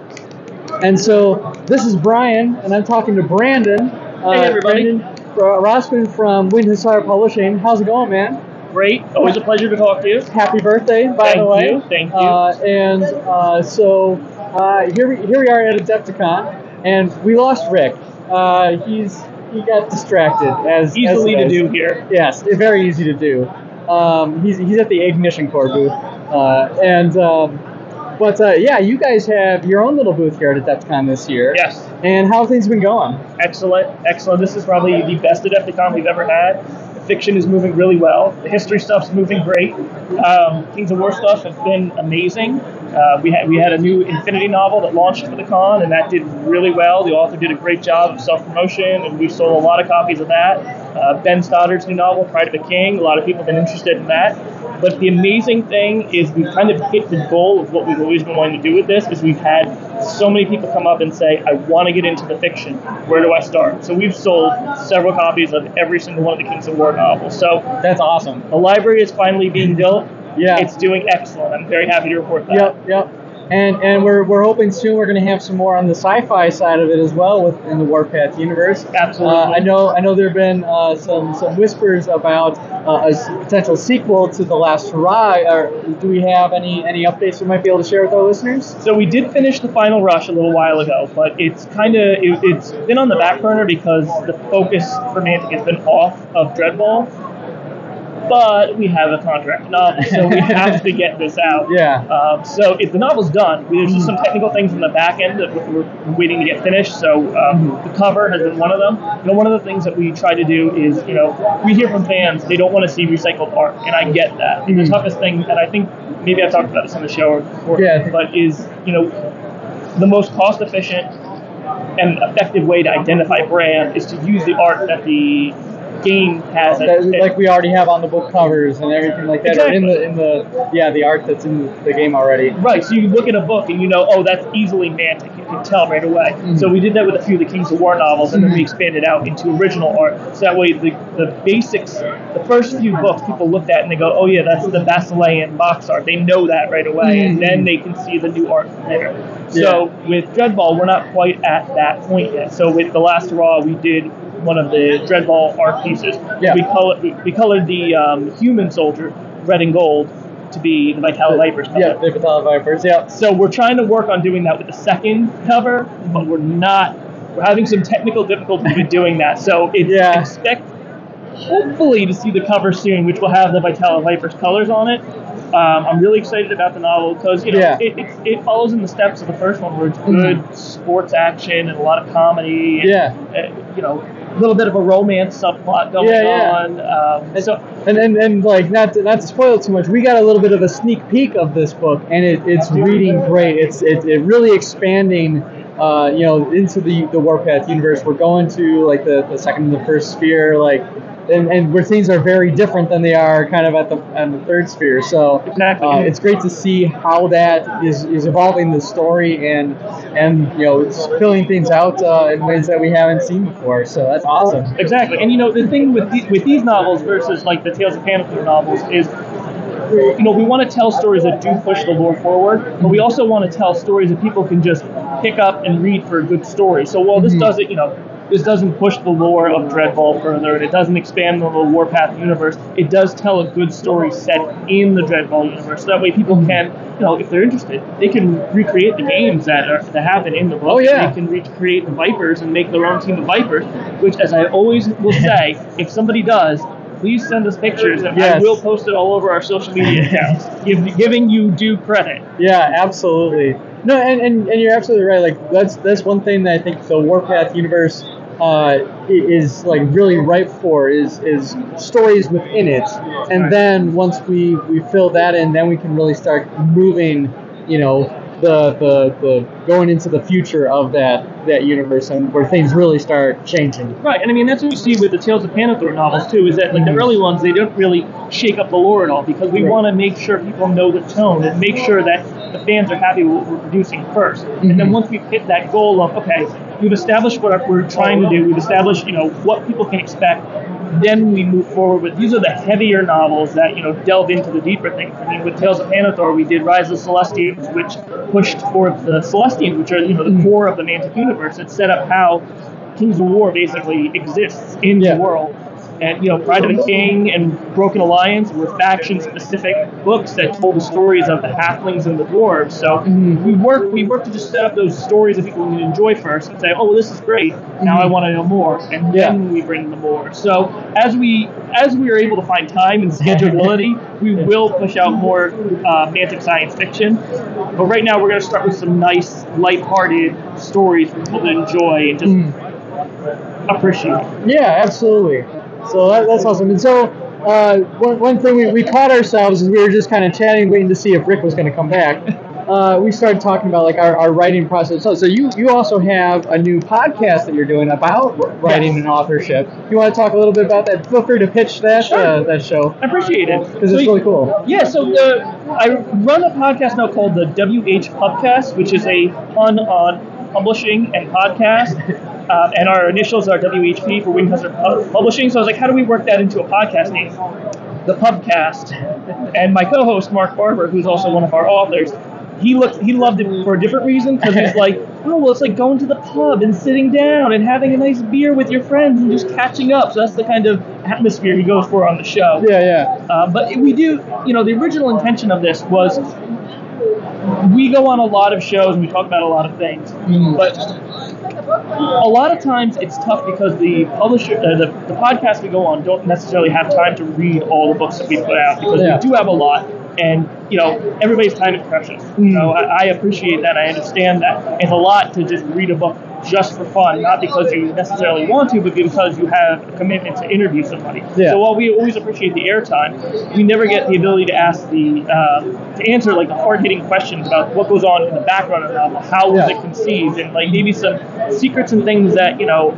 And so this is Brian, and I'm talking to Brandon. Uh, Hey, everybody. Brandon uh, Rossman from Wind Hussar Publishing. How's it going, man? Great. Always a pleasure to talk to you. Happy birthday, by Thank the way. you, thank you. Uh, and uh, so uh, here we here we are at Adepticon, and we lost Rick. Uh, he's he got distracted as Easily as, to as- do here. Yes, very easy to do. Um, he's he's at the Ignition Core booth, uh, and um, but uh, yeah, you guys have your own little booth here at Adepticon this year. Yes. And how have things been going? Excellent. Excellent. This is probably the best Adepticon we've ever had. The fiction is moving really well. The history stuff's moving great. Um, Kings of War stuff has been amazing. Uh, we had we had a new Infinity novel that launched for the con, and that did really well. The author did a great job of self-promotion, and we sold a lot of copies of that. Uh, Ben Stoddard's new novel, Pride of a King, a lot of people have been interested in that. But the amazing thing is we've kind of hit the goal of what we've always been wanting to do with this, is we've had so many people come up and say, I want to get into the fiction. Where do I start? So we've sold several copies of every single one of the Kings of War novels. So That's awesome. the library is finally being built. Yeah. It's doing excellent. I'm very happy to report that. Yep, yep. And and we're we're hoping soon we're going to have some more on the sci-fi side of it as well within the Warpath universe. Absolutely. Uh, I know I know there have been uh, some some whispers about uh, a s- potential sequel to The Last Hurrah. Or do we have any any updates we might be able to share with our listeners? So we did finish the final rush a little while ago, but it's kind of it, it's been on the back burner because the focus for Mantic has been off of Dreadball. but we have a contract novel, so we have to get this out. Yeah. Um, so if the novel's done, there's just some technical things in the back end that we're waiting to get finished. So um, the cover has been one of them. You know, one of the things that we try to do is, you know, we hear from fans they don't want to see recycled art, and I get that. Mm-hmm. The toughest thing, and I think maybe I've talked about this on the show before, yeah. but is, you know, the most cost efficient and effective way to identify brand is to use the art that the game has. That, it, like we already have on the book covers and everything like that, exactly. or in the in the yeah the art that's in the game already. Right. So you look at a book and you know, oh, that's easily Mantic. You can tell right away. Mm-hmm. So we did that with a few of the Kings of War novels, and mm-hmm. then we expanded out into original art. So that way, the the basics, the first few books, people looked at and they go, oh yeah, that's the Basilean box art. They know that right away, mm-hmm. and then they can see the new art from there. So yeah. with Dreadball, we're not quite at that point yet. So with The Last Hurrah, we did one of the Dreadball art pieces. Yeah. We, color, we, we colored the um, human soldier red and gold to be the Vitala Vipers cover. Yeah, the Vitala Vipers, yeah. So we're trying to work on doing that with the second cover, but we're not, we're having some technical difficulty with doing that. So it's, yeah. expect, hopefully, to see the cover soon, which will have the Vitala Vipers colors on it. Um, I'm really excited about the novel because, you know, yeah. it, it it follows in the steps of the first one, where it's good mm-hmm. sports action and a lot of comedy. And, yeah. Uh, you know, a little bit of a romance subplot going yeah, yeah. on. Um, and, so, and, and and like not to, not to spoil it too much, we got a little bit of a sneak peek of this book, and it, it's reading great. It's it, it really expanding, uh, you know, into the the Warpath universe. We're going to like the, the second and the first sphere, like. And, and where things are very different than they are kind of at the at the third sphere. So exactly. uh, it's great to see how that is, is evolving the story and and you know it's filling things out uh, in ways that we haven't seen before. So that's awesome. Exactly. And you know the thing with the, with these novels versus like the Tales of Panoply novels is, you know, we want to tell stories that do push the lore forward, but we also want to tell stories that people can just pick up and read for a good story. So while this mm-hmm. doesn't, you know. This doesn't push the lore of Dreadball further, and it doesn't expand the Warpath universe. It does tell a good story set in the Dreadball universe. So that way people can, you know, if they're interested, they can recreate the games that are that happen in the book. Oh, yeah. They can recreate the Vipers and make their own team of Vipers, which, as I always will say, if somebody does, please send us pictures, and yes. I will post it all over our social media accounts, give, giving you due credit. Yeah, absolutely. No, and, and, and you're absolutely right. Like that's that's one thing that I think the Warpath universe uh, is like really ripe for is is stories within it, and then once we, we fill that in, then we can really start moving, you know, the the the going into the future of that that universe and where things really start changing. Right, and I mean that's what you see with the Tales of Panoply novels too. Is that like the early ones, they don't really shake up the lore at all because we right. want to make sure people know the tone and make sure that the fans are happy with what we're producing first. Mm-hmm. And then once we hit that goal of, okay, we've established what we're trying to do, we've established, you know, what people can expect, then we move forward with, these are the heavier novels that, you know, delve into the deeper things. I mean, with Tales of Panathor, we did Rise of the Celestians, which pushed towards the Celestians, which are, you know, the core of the Mantic universe. It set up how Kings of War basically exists in yeah. the world. And, you know, Pride of the King and Broken Alliance were faction-specific books that told the stories of the halflings and the dwarves. So mm-hmm. we work we work to just set up those stories that people can enjoy first and say, oh, well, this is great. Mm-hmm. Now I want to know more. And yeah. then we bring the more. So as we as we are able to find time and schedulability, we will push out more uh, Mantic science fiction. But right now we're going to start with some nice, lighthearted stories for people to enjoy and just mm. appreciate. Yeah, absolutely. So that, that's awesome. And so uh, one, one thing we, we caught ourselves is we were just kind of chatting, waiting to see if Rick was going to come back. Uh, we started talking about like our, our writing process. So, so you, you also have a new podcast that you're doing about writing yes. and authorship. You want to talk a little bit about that? Feel free to pitch that sure. uh, that show. I appreciate it because it's really cool. Yeah. So the, I run a podcast now called the W H Pubcast, which is a pun on publishing and podcast. Uh, and our initials are W H P for Winghuster Publishing. So I was like, how do we work that into a podcast name? The Pubcast. And my co-host, Mark Barber, who's also one of our authors, he looked, he loved it for a different reason because he's like, oh, well, it's like going to the pub and sitting down and having a nice beer with your friends and just catching up. So that's the kind of atmosphere he goes for on the show. Yeah, yeah. Uh, but we do, you know, the original intention of this was we go on a lot of shows and we talk about a lot of things. Mm. But a lot of times it's tough because the publisher, uh, the, the podcasts we go on don't necessarily have time to read all the books that we put out because Yeah. we do have a lot. And, you know, everybody's time is precious. You know, I, I appreciate that. I understand that. It's a lot to just read a book just for fun, not because you necessarily want to, but because you have a commitment to interview somebody. Yeah. So while we always appreciate the airtime, we never get the ability to ask the, uh, to answer like the hard-hitting questions about what goes on in the background of the novel, how was Yeah. it conceived, and like maybe some secrets and things that, you know,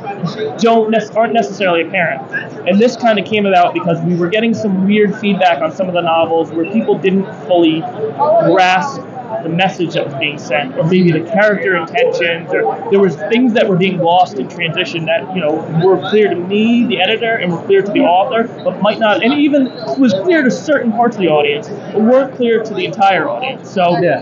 don't nec- aren't necessarily apparent. And this kind of came about because we were getting some weird feedback on some of the novels where people didn't fully grasp the message that was being sent, or maybe the character intentions, or there was things that were being lost in transition that, you know, were clear to me, the editor, and were clear to the author, but might not, and even was clear to certain parts of the audience, but weren't clear to the entire audience. So Yeah.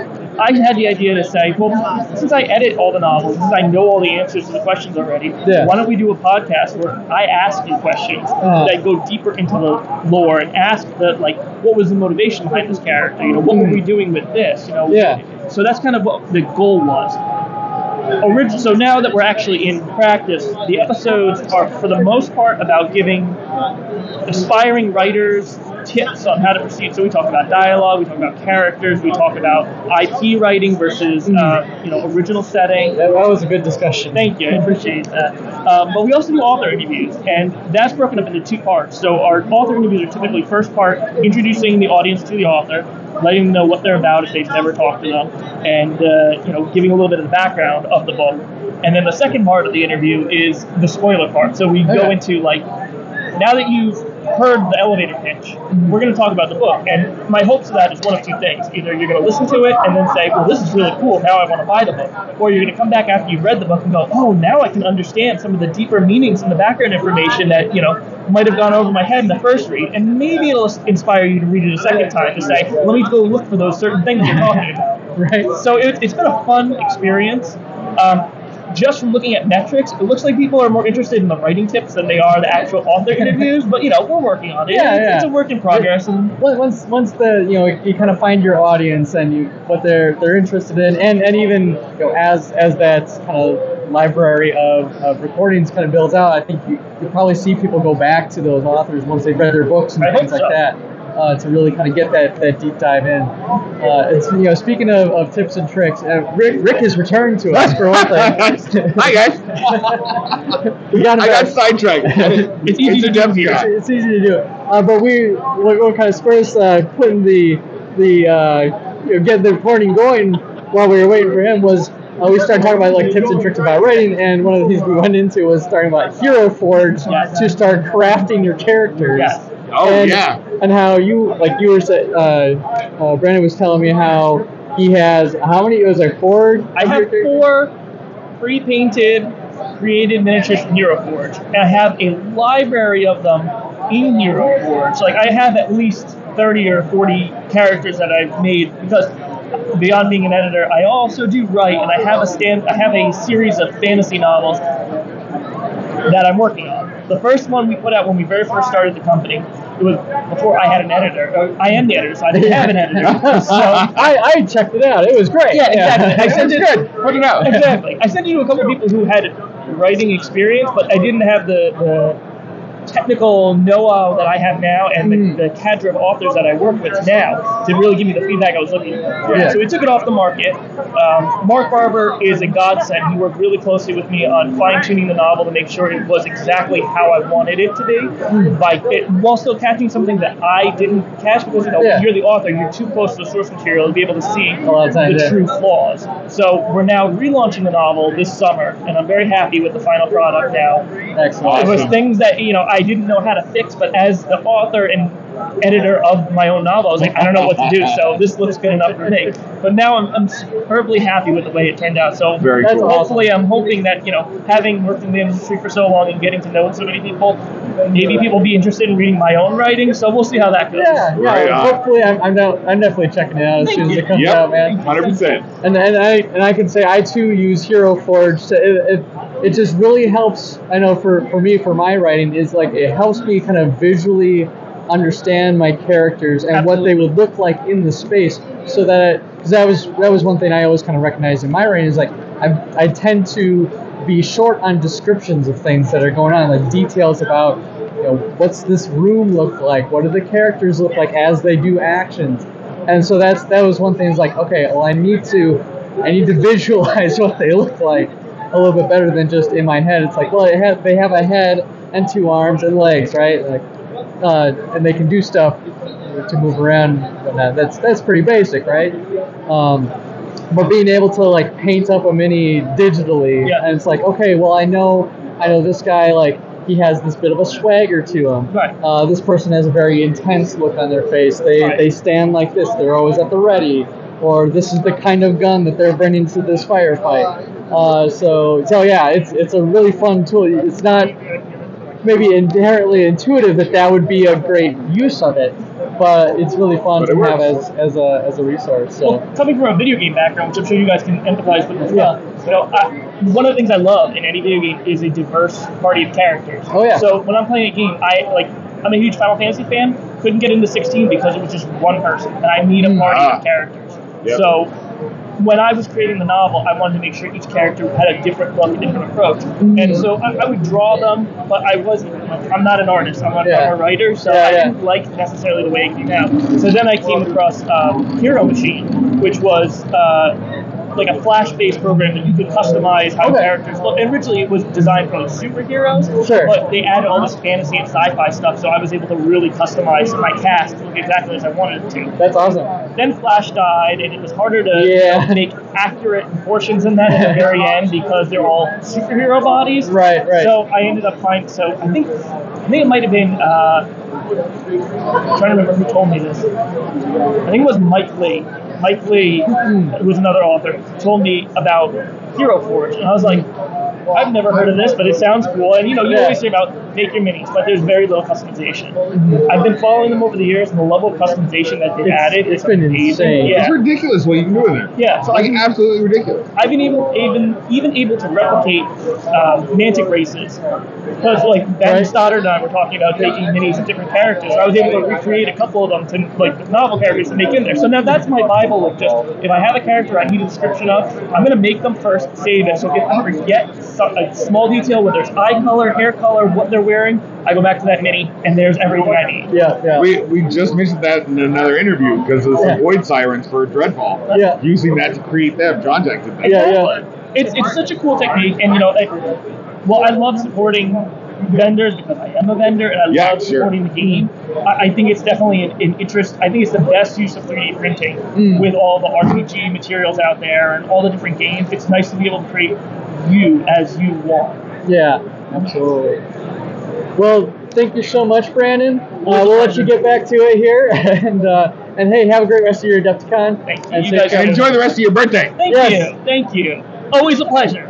I had the idea to say, well, since I edit all the novels, since I know all the answers to the questions already, Yeah. why don't we do a podcast where I ask you questions Uh-huh. that go deeper into the lore and ask the, like, what was the motivation behind this character? You know, what were we doing with this? You know, Yeah. So that's kind of what the goal was. Orig- so now that we're actually in practice, the episodes are, for the most part, about giving aspiring writers tips on how to proceed. So we talk about dialogue, we talk about characters, we talk about I P writing versus uh, you know, original setting. That, that was a good discussion. Thank you, I appreciate that. Um, but we also do author interviews, and that's broken up into two parts. So our author interviews are typically first part introducing the audience to the author, letting them know what they're about if they've never talked to them, and uh, you know, giving a little bit of the background of the book. And then the second part of the interview is the spoiler part. So we go Okay. into, like, now that you've heard the elevator pitch, we're going to talk about the book. And my hopes of that is one of two things. Either you're going to listen to it and then say, well, this is really cool, now I want to buy the book. Or you're going to come back after you've read the book and go, oh, now I can understand some of the deeper meanings and the background information that, you know, might have gone over my head in the first read. And maybe it'll inspire you to read it a second time to say, let me go look for those certain things you're talking about. Right. So it, it's been a fun experience. Um, just from looking at metrics, it looks like people are more interested in the writing tips than they are the actual author interviews. But, you know, we're working on it. Yeah, it's, yeah. it's a work in progress. And Once once once the you know you kind of find your audience and you what they're they're interested in, and, and even you know as as that kind of library of, of recordings kind of builds out, I think you you probably see people go back to those authors once they've read their books and I things hope like so. that. Uh, to really kind of get that, that deep dive in. Uh, it's, you know, speaking of, of tips and tricks, uh, Rick Rick has returned to us for one thing. Hi guys. We got him I got back. sidetracked. It's easy to do depth here. It's, it's easy to do it. Uh, but we what, what kind of spurs uh, putting the the uh, you know, getting the recording going while we were waiting for him was uh, we started talking about like tips and tricks about writing, and one of the things we went into was starting about Hero Forge Yes. to start crafting your characters. Yes. Oh and, yeah. And how you like you were sa- uh, uh, Brandon was telling me how he has how many it was like four. I have four pre-painted, created miniatures from Hero Forge, and I have a library of them in Hero Forge. Like, I have at least thirty or forty characters that I've made because beyond being an editor, I also do write, and I have a stand. I have a series of fantasy novels that I'm working on. The first one we put out when we very first started the company, it was before I had an editor. Uh, I am the editor, so I didn't have an editor. So I, I checked it out. It was great. yeah, exactly. I sent it. Good. Put it out. Exactly. I sent you to a couple of people who had writing experience, but I didn't have the, the technical know-how that I have now and the, Mm. the cadre of authors that I work with now to really give me the feedback I was looking for. Yeah. So we took it off the market. Um, Mark Barber is a godsend. He worked really closely with me on fine-tuning the novel to make sure it was exactly how I wanted it to be, Mm. by it, while still catching something that I didn't catch because, you know, Yeah. you're the author, you're too close to the source material to be able to see A lot of times, the yeah. true flaws. So we're now relaunching the novel this summer, and I'm very happy with the final product now. Excellent. It was Awesome. things that, you know, I didn't know how to fix, but as the author and editor of my own novel, I was like, I don't know what to do, so this looks good enough for me. But now I'm, I'm superbly happy with the way it turned out. So Very That's cool. awesome. hopefully I'm hoping that, you know, having worked in the industry for so long and getting to know so many people, maybe people will be interested in reading my own writing, so we'll see how that goes. Yeah, yeah. Right on. Hopefully, I'm I'm, now, I'm definitely checking it out as soon as it comes Yep. out, man. one hundred percent. And and I and I can say I too use Hero Forge. To, it, it it just really helps. I know for, for me for my writing is like it helps me kind of visually understand my characters and what they would look like in the space, so that because that was that was one thing I always kind of recognized in my writing is like I I tend to be short on descriptions of things that are going on, like details about, you know, what's this room look like? What do the characters look like as they do actions? And so that's that was one thing. Is like, okay, well, I need to I need to visualize what they look like a little bit better than just in my head. It's like, well, it have, they have a head and two arms and legs, right? Like, uh, and they can do stuff to move around and whatnot. That's that's pretty basic, right? Um, but being able to like paint up a mini digitally, Yeah. and it's like, okay, well, I know I know this guy, like, he has this bit of a swagger to him. Right. Uh, this person has a very intense look on their face. They Right. they stand like this. They're always at the ready. Or this is the kind of gun that they're bringing to this firefight. Uh, so so yeah, it's it's a really fun tool. It's not maybe inherently intuitive that that would be a great use of it, but it's really fun But it to have works. as as a as a resource. So. Well, coming from a video game background, which I'm sure you guys can empathize with as well, you know, I, one of the things I love in any video game is a diverse party of characters. Oh, yeah. So when I'm playing a game, I like I'm a huge Final Fantasy fan. Couldn't get into sixteen because it was just one person, and I need a party Ah. of characters. Yep. So when I was creating the novel, I wanted to make sure each character had a different look, a different approach. And so I, I would draw them, but I wasn't, I'm not an artist, I'm a, Yeah. I'm a writer, so Yeah, I yeah. didn't like necessarily the way it came out. So then I came across um, Hero Machine, which was uh, like a Flash-based program that you could customize how Okay. characters look. And originally it was designed for like superheroes, Sure. but they added all this fantasy and sci-fi stuff, so I was able to really customize my cast to look exactly as I wanted it to. That's awesome. Then Flash died, and it was harder to Yeah. you know, make accurate proportions in that at the very end because they're all superhero bodies. Right, right. So I ended up finding. So I think I think it might have been. Uh, I'm trying to remember who told me this. I think it was Mike Lee. Mike Lee, who was another author, told me about Hero Forge, and I was like, I've never heard of this, but it sounds cool. And you know, you Yeah. always hear about make your minis, but there's very little customization. I've been following them over the years, and the level of customization that they've It's- added it's is been amazing. insane. Yeah. It's ridiculous what you can do with it. Yeah, so Like I've been, absolutely ridiculous. I've been able, even even able to replicate uh, Mantic races because like Ben Right. Stoddard and I were talking about making minis of different characters. I was able to recreate a couple of them to like novel characters to make in there. So now that's my Bible of just if I have a character I need a description of, I'm gonna make them first, save it. So if I forget some, a small detail, whether it's eye color, hair color, what they're wearing, I go back to that mini and there's everything I need. Yeah, yeah. We we just mentioned that in another interview because of Yeah. the Void Sirens for Dreadfall. Yeah. Using that to create them. John Jack did that. Yeah, yeah. Exactly. It's it's such a cool technique, and you know, I, well, I love supporting vendors because I am a vendor, and I Yeah, love sure. supporting the game. I, I think it's definitely an, an interest. I think it's the best use of three D printing Mm. with all the R P G materials out there and all the different games. It's nice to be able to create you as you want. Yeah, absolutely. Well, thank you so much, Brandon. Uh, we'll let you get back to it here, and uh, and hey, have a great rest of your Adepticon. Thank you. And You safe guys travels. Enjoy the rest of your birthday. Thank Yes. you, thank you. Always a pleasure.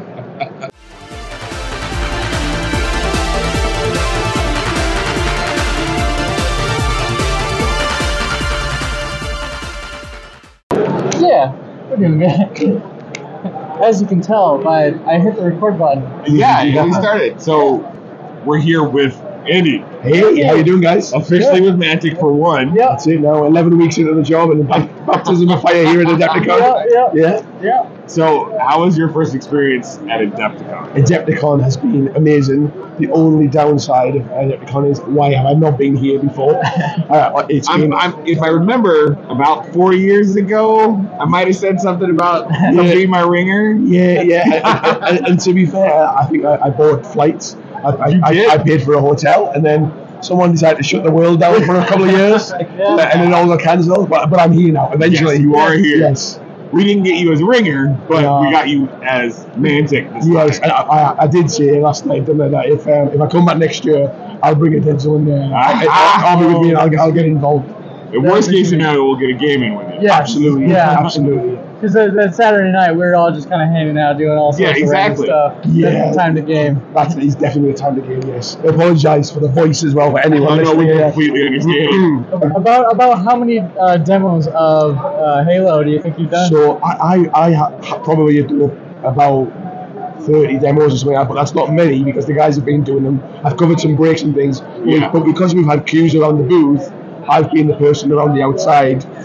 Yeah, we're doing good. As you can tell, my I hit the record button. Yeah, we started. So we're here with Andy, Hey, how you doing, guys? officially with Mantic for one. Yep. That's it now. eleven weeks into the job and the bap- baptism of fire here at Adepticon. Yeah, yeah, Yeah. yeah. So how was your first experience at Adepticon? Adepticon has been amazing. The only downside of Adepticon is why have I not been here before? uh, it's I'm, been, I'm, if I remember, about four years ago, I might have said something about Yeah. being my ringer. yeah, yeah. and, and, and to be fair, I think I, I bought flights. I, I, You did? I, I paid for a hotel, and then someone decided to shut the world down for a couple of years, and then all got cancelled. But but I'm here now. Eventually, Yes, you are here. Yes. We didn't get you as a ringer, but No. we got you as Mantic this Yes, time. I, I, I did say last night didn't I, that if um, if I come back next year, I'll bring a Dead Zone there. I, I, I'll be with me and I'll, I'll get involved. The worst case scenario, we'll get a game in with you. Yeah. Absolutely, Yeah. absolutely. Because that, that Saturday night, we were all just kind of hanging out, doing all sorts Yeah, of exactly. random stuff. Yeah. That's the time to game. That is definitely the time to game. Yes, I apologise for the voice as well for anyone I know we listening. completely understand. About about how many uh, demos of uh, Halo do you think you've done? So I I, I ha- ha- probably do about thirty demos or something like that, but that's not many because the guys have been doing them. I've covered some breaks and things, Yeah. but because we've had queues around the booth, I've been the person around the outside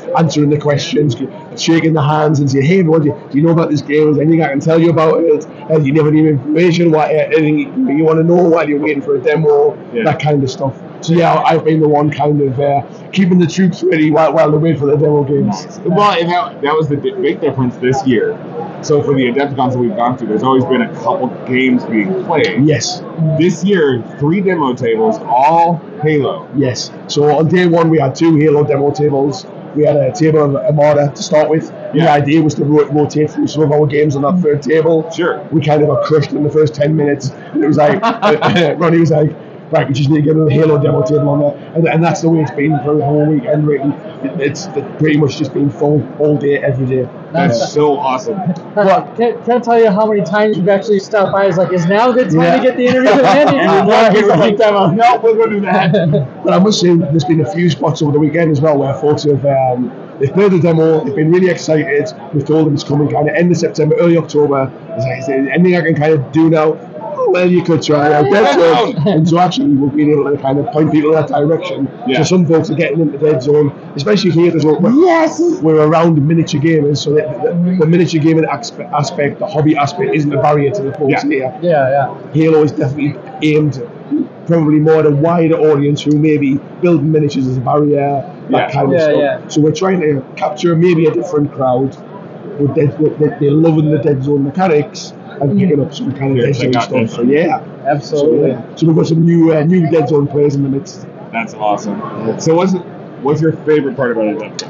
answering the questions, shaking the hands and saying, hey, what do you, do you know about this game? Is there anything I can tell you about it? Uh, do you never need information? What, anything you want to know while you're waiting for a demo? Yeah. That kind of stuff. So yeah, I've been the one kind of uh, keeping the troops ready while, while they wait for the demo games. Well, and that, that was the big difference this year. So for the Adepticons that we've gone through, there's always been a couple games being played. Yes. This year, three demo tables, all Halo. Yes. So on day one, we had two Halo demo tables. We had a table of Armada to start with. Yeah. The idea was to ro- rotate through some of our games on that third table. Sure. We kind of got crushed in the first ten minutes. And it was like, Ronnie was like, right, we just need to get a Halo demo table on there. And, and that's the way it's been for the whole weekend, really. It, it's pretty much just been full all day, every day. That's yeah. so awesome. Well, can't, can't tell you how many times you've actually stopped by. It's like, is now a good time yeah. to get the interview with Andy? And no, he's like, no, we're going to do that. But I must say, there's been a few spots over the weekend as well where folks have, um, they've played the demo, they've been really excited. We've told them it's coming kind of end of September, early October. It's like, is there anything I can kind of do now? Well, you could try out Dead Zone. And so actually we've been able to kind of point people in that direction. Yeah. So some folks are getting into Dead Zone, especially here as well. Yes! We're around miniature gamers, so the, the, the miniature gaming aspect, the hobby aspect, isn't a barrier to the folks yeah. here. Yeah, yeah. Halo is definitely aimed probably more at a wider audience who maybe building miniatures as a barrier, that yeah. kind of yeah, stuff. Yeah. So we're trying to capture maybe a different crowd. With Dead, with, they're loving the Dead Zone mechanics and picking up some kind of yeah, Dead Zone stuff. So yeah, absolutely. So, yeah. so we've got some new uh, new Dead Zone players in the midst. That's awesome. Yeah. So what's what's your favorite part about it?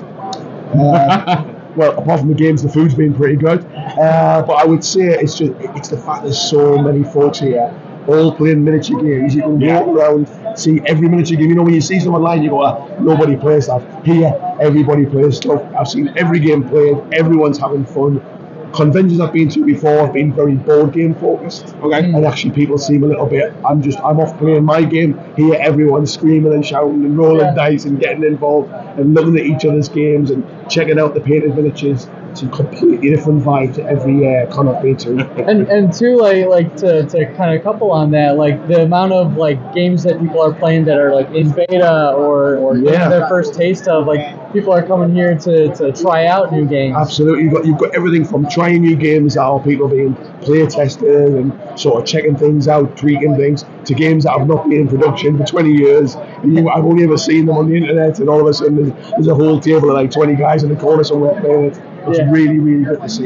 Uh, well, apart from the games, the food's been pretty good. Uh, but I would say it's just it's the fact there's so many folks here, all playing miniature games. You can yeah. walk around, see every miniature game. You know, when you see some online, you go, oh, nobody plays that. Here, everybody plays stuff. I've seen every game played. Everyone's having fun. Conventions I've been to before have been very board game focused. Okay. And actually people seem a little bit, I'm just, I'm off playing my game. Here everyone's screaming and shouting and rolling yeah. dice and getting involved and looking at each other's games and checking out the painted miniatures. It's a completely different vibe to every uh, con I've been to. and and too, like like to, to kind of couple on that, like the amount of like games that people are playing that are like in beta or or yeah. their first taste of, like people are coming here to, to try out new games. Absolutely, you've got you've got everything from trying new games that are people being play tested and sort of checking things out, tweaking things, to games that have not been in production for twenty years. And you, I've only ever seen them on the internet, and all of a sudden there's, there's a whole table of like twenty guys in the corner somewhere playing it. It's yeah. really, really good to see.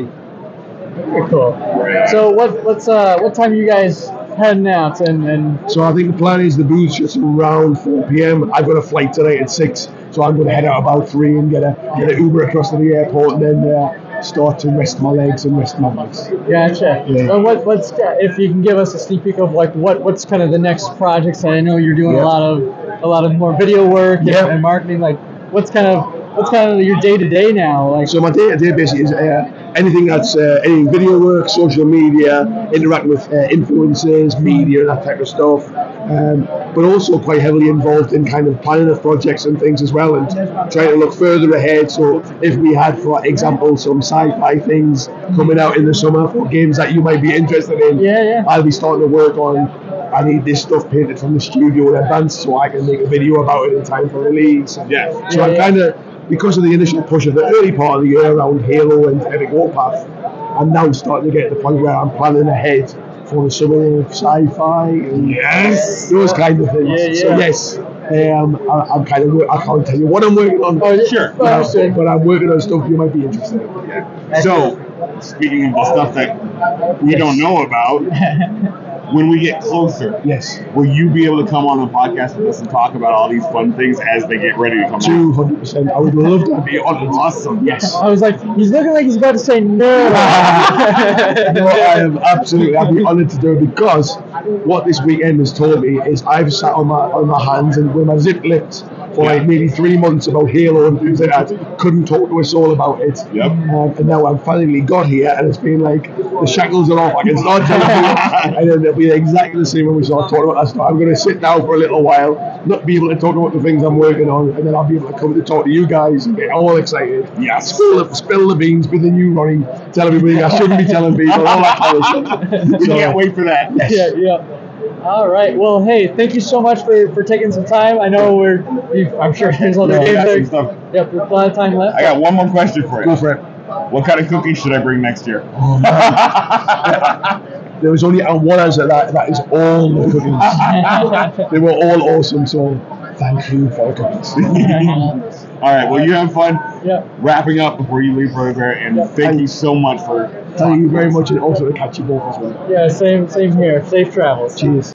Very cool. So what what's uh what time are you guys heading out? And, and so I think the plan is the booth shuts around four p.m. I've got a flight tonight at six, so I'm going to head out about three and get a get an Uber across to the airport, and then uh, start to rest my legs and rest my legs. Gotcha. Yeah. And what what's if you can give us a sneak peek of like what what's kind of the next projects? I know you're doing yeah. a lot of a lot of more video work and, yeah. and marketing. Like what's kind of What's kind of your day to day now? Like, so my day to day basically is uh, anything that's uh, any video work, social media, interacting with uh, influencers, media, that type of stuff. Um, but also quite heavily involved in kind of planning of projects and things as well, and trying to look further ahead. So if we had, for example, some sci-fi things coming out in the summer for games that you might be interested in, yeah, yeah. I'll be starting to work on. I need this stuff painted from the studio in advance so I can make a video about it in time for release. And yeah. So yeah, I'm yeah. kind of, because of the initial push of the early part of the year around Halo and Epic Warpath, I'm now starting to get to the point where I'm planning ahead for the summer of sci-fi and yes. those kind of things. Yeah, yeah. So yes, um, I, I'm kind of, I can't tell you what I'm working on. Oh, sure. But, I'm, but I'm working on stuff you might be interested in. Yeah. So, speaking of the stuff that we yes. don't know about, when we get closer, yes, will you be able to come on the podcast with us and talk about all these fun things as they get ready to come two hundred percent. I would love to be on it. Awesome. Yes. I was like, he's looking like he's about to say no. No, I am absolutely, I'd be honoured to do it, because what this weekend has told me is I've sat on my on my hands and with my zip lipped for like maybe three months about Halo and things like that. Couldn't talk to us all about it. Yep. Um, and now I've finally got here, and it's been like the shackles are off. I can start telling you, and then it'll be exactly the same when we start talking about that stuff. I'm going to sit down for a little while, not be able to talk about the things I'm working on, and then I'll be able to come to talk to you guys and get all excited. Yeah. Spill the, spill the beans, be the new Ronnie, tell everybody I shouldn't be telling people, all that kind of stuff. So, can't wait for that. Yes. Yeah, yeah. All right. Well, hey, thank you so much for, for taking some time. I know we're, we've, I'm sure there's other Yeah, games. got there. some stuff. Yep, there's a lot of time left. I got one more question for you. Go for it. What kind of cookies should I bring next year? Oh, there was only one answer. That that is all the cookies. They were all awesome. So thank you for the cookies. All right. Well, you have fun. Yeah. Wrapping up before you leave, Brother Bear, and Yep. thank you so much for. Thank you very much, and also to catch you both as well. Yeah, same same here. Safe travels. Cheers.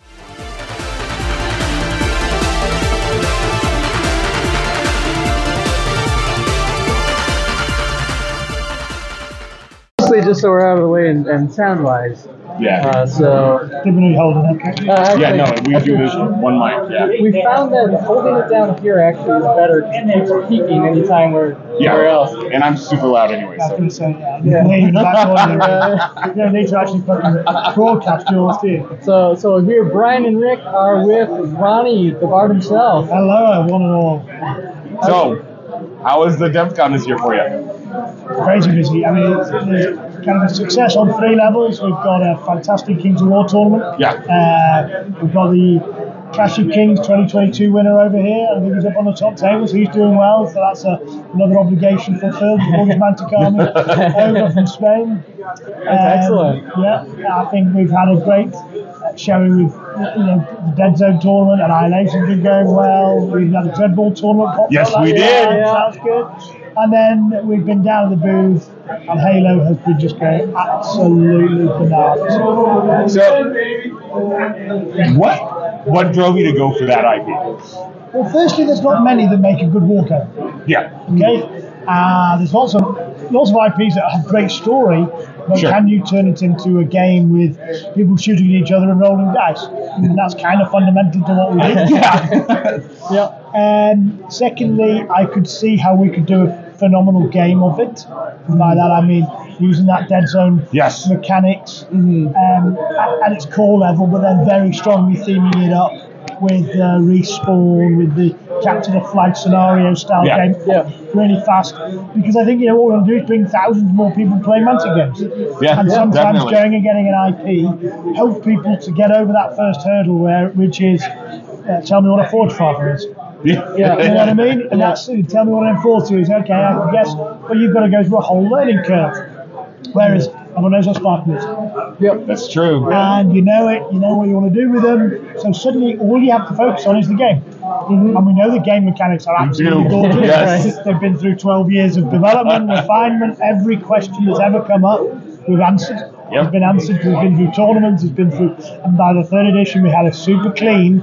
Mostly just so we're out of the way and, and sound wise. Yeah. Uh, so. Definitely holding it. Uh, actually, Yeah. No, we do this one mic. Yeah. We found that holding it down here actually is better because it keeps peaking anytime we're Yeah. anywhere else. And I'm super loud anyway. I was So. going to say, yeah. You don't need that one. You don't need to actually fucking broadcast yours, do you? So, so here, Brian and Rick are with Ronnie, the bard himself. Hello, one and all. So, how was the DevCon this year for you? Crazy busy. I mean, it's, it's kind of a success on three levels. We've got a fantastic Kings of War tournament. Yeah. Uh, we've got the Clash of Kings twenty twenty-two winner over here. I think he's up on the top table, so he's doing well. So that's a, another obligation fulfilled. Morgan Manticami over from Spain. That's excellent. Yeah, I think we've had a great uh, showing with you know the Dead Zone tournament, and Annihilation's been going well. We've had a Dreadball tournament. popped Yes, up we last did. year, Yeah. Sounds good. And then we've been down at the booth, and Halo has been just going absolutely bananas. So, what what drove you to go for that I P? Well, firstly, there's not many that make a good walkout. Yeah. Okay, uh, there's lots of lots of I Ps that have great story, but Sure. can you turn it into a game with people shooting at each other and rolling dice? And that's kind of fundamental to what we do. Yeah. And secondly, I could see how we could do a phenomenal game of it. And by that I mean using that Dead Zone Yes. mechanics Mm-hmm. um, at, at its core level, but then very strongly theming it up with uh, respawn, with the capture the flag scenario style Yeah. game, Yeah. really fast. Because I think you know what we're going to do is bring thousands more people playing Mantic games, Yeah, and yeah, sometimes definitely. going and getting an I P help people to get over that first hurdle, where which is uh, tell me what a Forge Father is. Yeah. You know what I mean? And that's tell me what an enforcer is. Okay, I can guess, but you've got to go through a whole learning curve. Whereas everyone knows what Spartan is. Yep. That's true. And you know it, you know what you want to do with them. So suddenly all you have to focus on is the game. Mm-hmm. And we know the game mechanics are absolutely do. gorgeous. Yes. They've been through twelve years of development, refinement. Every question that's ever come up, we've answered. Yep. It's been answered. We've been through tournaments. It's been through, and by the third edition, we had a super clean,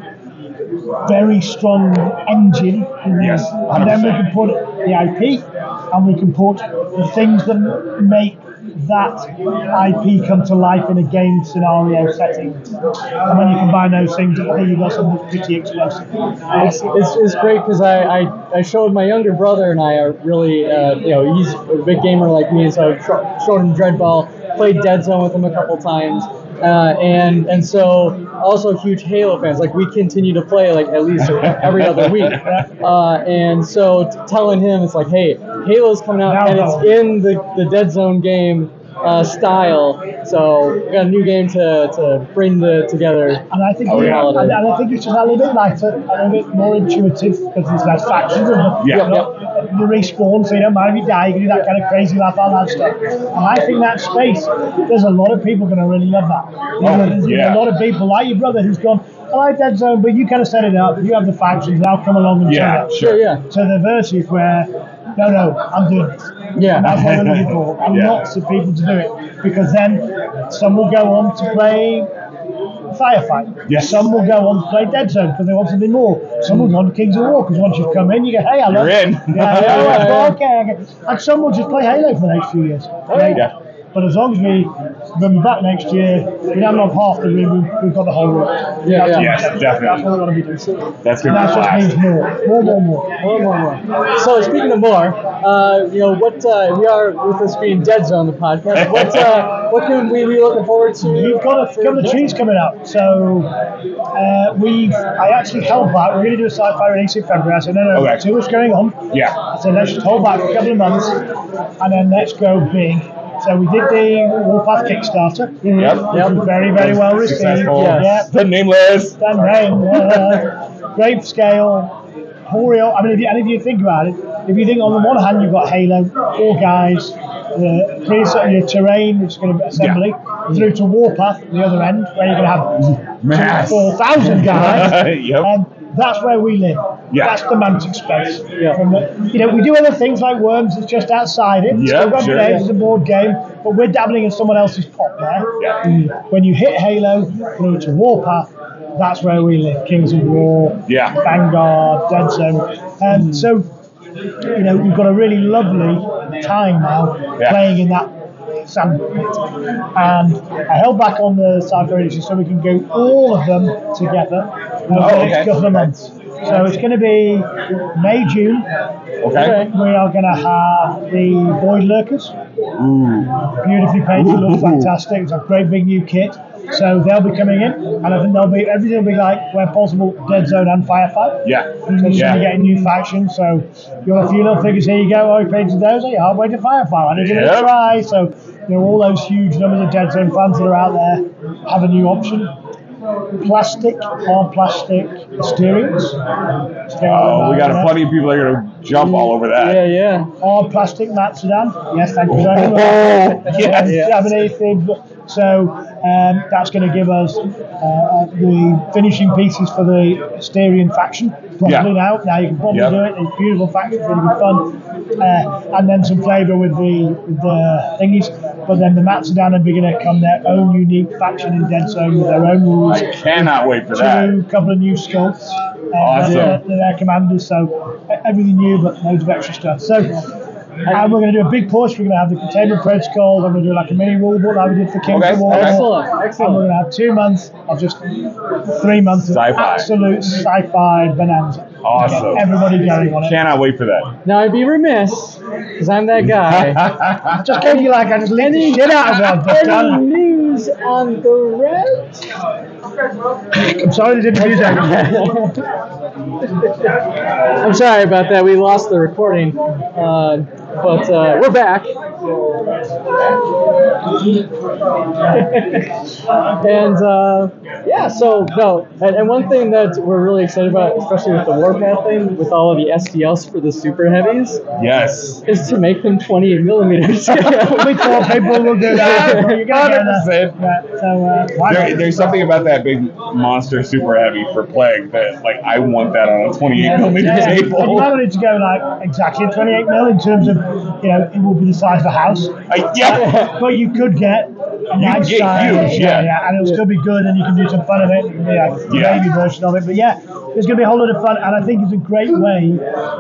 very strong engine. Yes, And then we can put the I P, and we can put the things that make that I P come to life in a game scenario setting. And when you combine those things, I think you've got something pretty explosive. It's, it's, it's great because I, I, I showed my younger brother and I are really, uh, you know, he's a big gamer like me, so I tr- showed him Dreadball, played Dead Zone with him a couple times. Uh, and and so also huge Halo fans. Like we continue to play like at least every other week. Uh, and so t- telling him it's like, hey, Halo's coming out and it's in the, the Dead Zone game uh, style. So we got a new game to, to bring the together. And I think Oh, we- yeah. and, and I think it's just a little bit lighter, a little bit more intuitive because there's less factions. And Yeah. you know, you respawn, so you don't mind if you die. You can do that kind of crazy laugh out loud stuff. And I think that space, there's a lot of people going to really love that. You know, Oh, there's yeah. a lot of people like your brother who's gone, I like Dead Zone, but you kind of set it up. You have the factions, and I'll come along and Yeah, turn it. sure. Yeah. To the versus where, no, no, I'm doing it. Yeah. And that's what we're looking for. And Yeah. lots of people to do it. Because then some will go on to play Firefight. Yes. Some will go on to play Dead Zone because they want something more. Some will go on to Kings of War because once you've come in, you go, hey, I love You're in. Yeah, yeah, yeah, yeah, okay, okay. And some will just play Halo for the next few years. Okay? Yeah. But as long as we bring back next year, we don't have half the room, we've, we've got the whole room. Yeah, yeah. Yes, That's definitely. what we want to be doing. That's And gonna that be just blast. means more. More, more, more. More, more, more. So speaking of more, uh, you know what uh, we are with this being Dead Zone, the podcast. What uh, what can we be looking forward to? You've got a couple of trees coming out. So uh, we've, I actually held back. We're going to do a sci-fi release in February. I said, no, no, Okay. too much going on. Yeah. I said, let's just hold back for a couple of months and then let's go big So we did the Warpath Kickstarter. Yep. Yep. Very, very well received. Successful. Yeah. The nameless. The nameless. Great scale. Oriole. I mean, if you, and if you think about it, if you think on the one hand you've got Halo, four guys, the pre your terrain, which is going to be assembly, yeah. through to Warpath at the other end, where you're going to have four thousand guys. Yep. Um, that's where we live. Yeah. That's the Mantic space. Yeah. From the, you know, we do other things like Worms. It's just outside it. Yeah, so sure. It's a board game, but we're dabbling in someone else's pot there. Yeah. Mm. When you hit Halo through to Warpath, that's where we live. Kings of War, yeah. Vanguard, Dead Zone. Um, so, you know, we've got a really lovely time now yeah. playing in that sand pit. And I held back on the Sci-Fi edition so we can go all of them together over oh, the okay. next couple of months. So it's going to be May, June. Okay. We are going to have the Void Lurkers. Ooh. Beautifully painted, looks fantastic. It's a great big new kit. So they'll be coming in, and I think they'll be everything will be like where possible Dead Zone and Firefight. Yeah. So you're yeah. going to get a new faction. So you'll have a few little figures. Here you go. Oh, you painted those. Oh, you're halfway to Firefight. I need to give it a try. So you know all those huge numbers of Dead Zone fans that are out there have a new option. Plastic, hard plastic Asterians. Oh, we got a plenty of people that are going to jump all over that. Yeah, yeah. Hard plastic Matsudan. Yes, thank you very much. Oh, yes. yes. So um, that's going to give us uh, the finishing pieces for the Asterian faction. Probably yeah. now. Now you can probably yep. do it. It's a beautiful faction, really good fun. Uh, and then some flavour with the with the thingies. But then the Matsudan are going to come their own unique faction in Dead Zone with their own rules. I cannot wait for Two, that. A couple of new sculpts. Uh, awesome. They're, they're their commanders, so everything new but loads of extra stuff. So, and we're going to do a big push. We're going to have the Containment Protocols. I'm going to do like a mini rule book like we did for Kings okay. of War. Excellent, excellent. And we're going to have two months of just three months of sci-fi. absolute sci-fi bonanza. Awesome. Everybody going on it. Cannot wait for that. Now I'd be remiss, because I'm that guy. I just gave you like I just leaked the shit out of them. Any news on the Reds? I'm sorry they didn't use that. I'm sorry about that. We lost the recording, uh, but uh, we're back. and uh, yeah, so no, and, and one thing that we're really excited about, especially with the Warpath thing, with all of the S T Ls for the super heavies, yes, is to make them twenty-eight millimeters. We thought people will do that. one hundred percent. Yeah, so, uh, there, there's something about that big monster super heavy for Plague that, like, I want that on a twenty-eight millimeter yeah, table. And you might need to go like exactly twenty-eight mil in terms of, you know, it will be the size of a house. Uh, yeah. But you could get a You nice get size, huge, yeah. yeah, and it'll still be good, and you can do some fun of it. And, yeah, the Yeah. baby version of it. But yeah, there's going to be a whole lot of fun, and I think it's a great way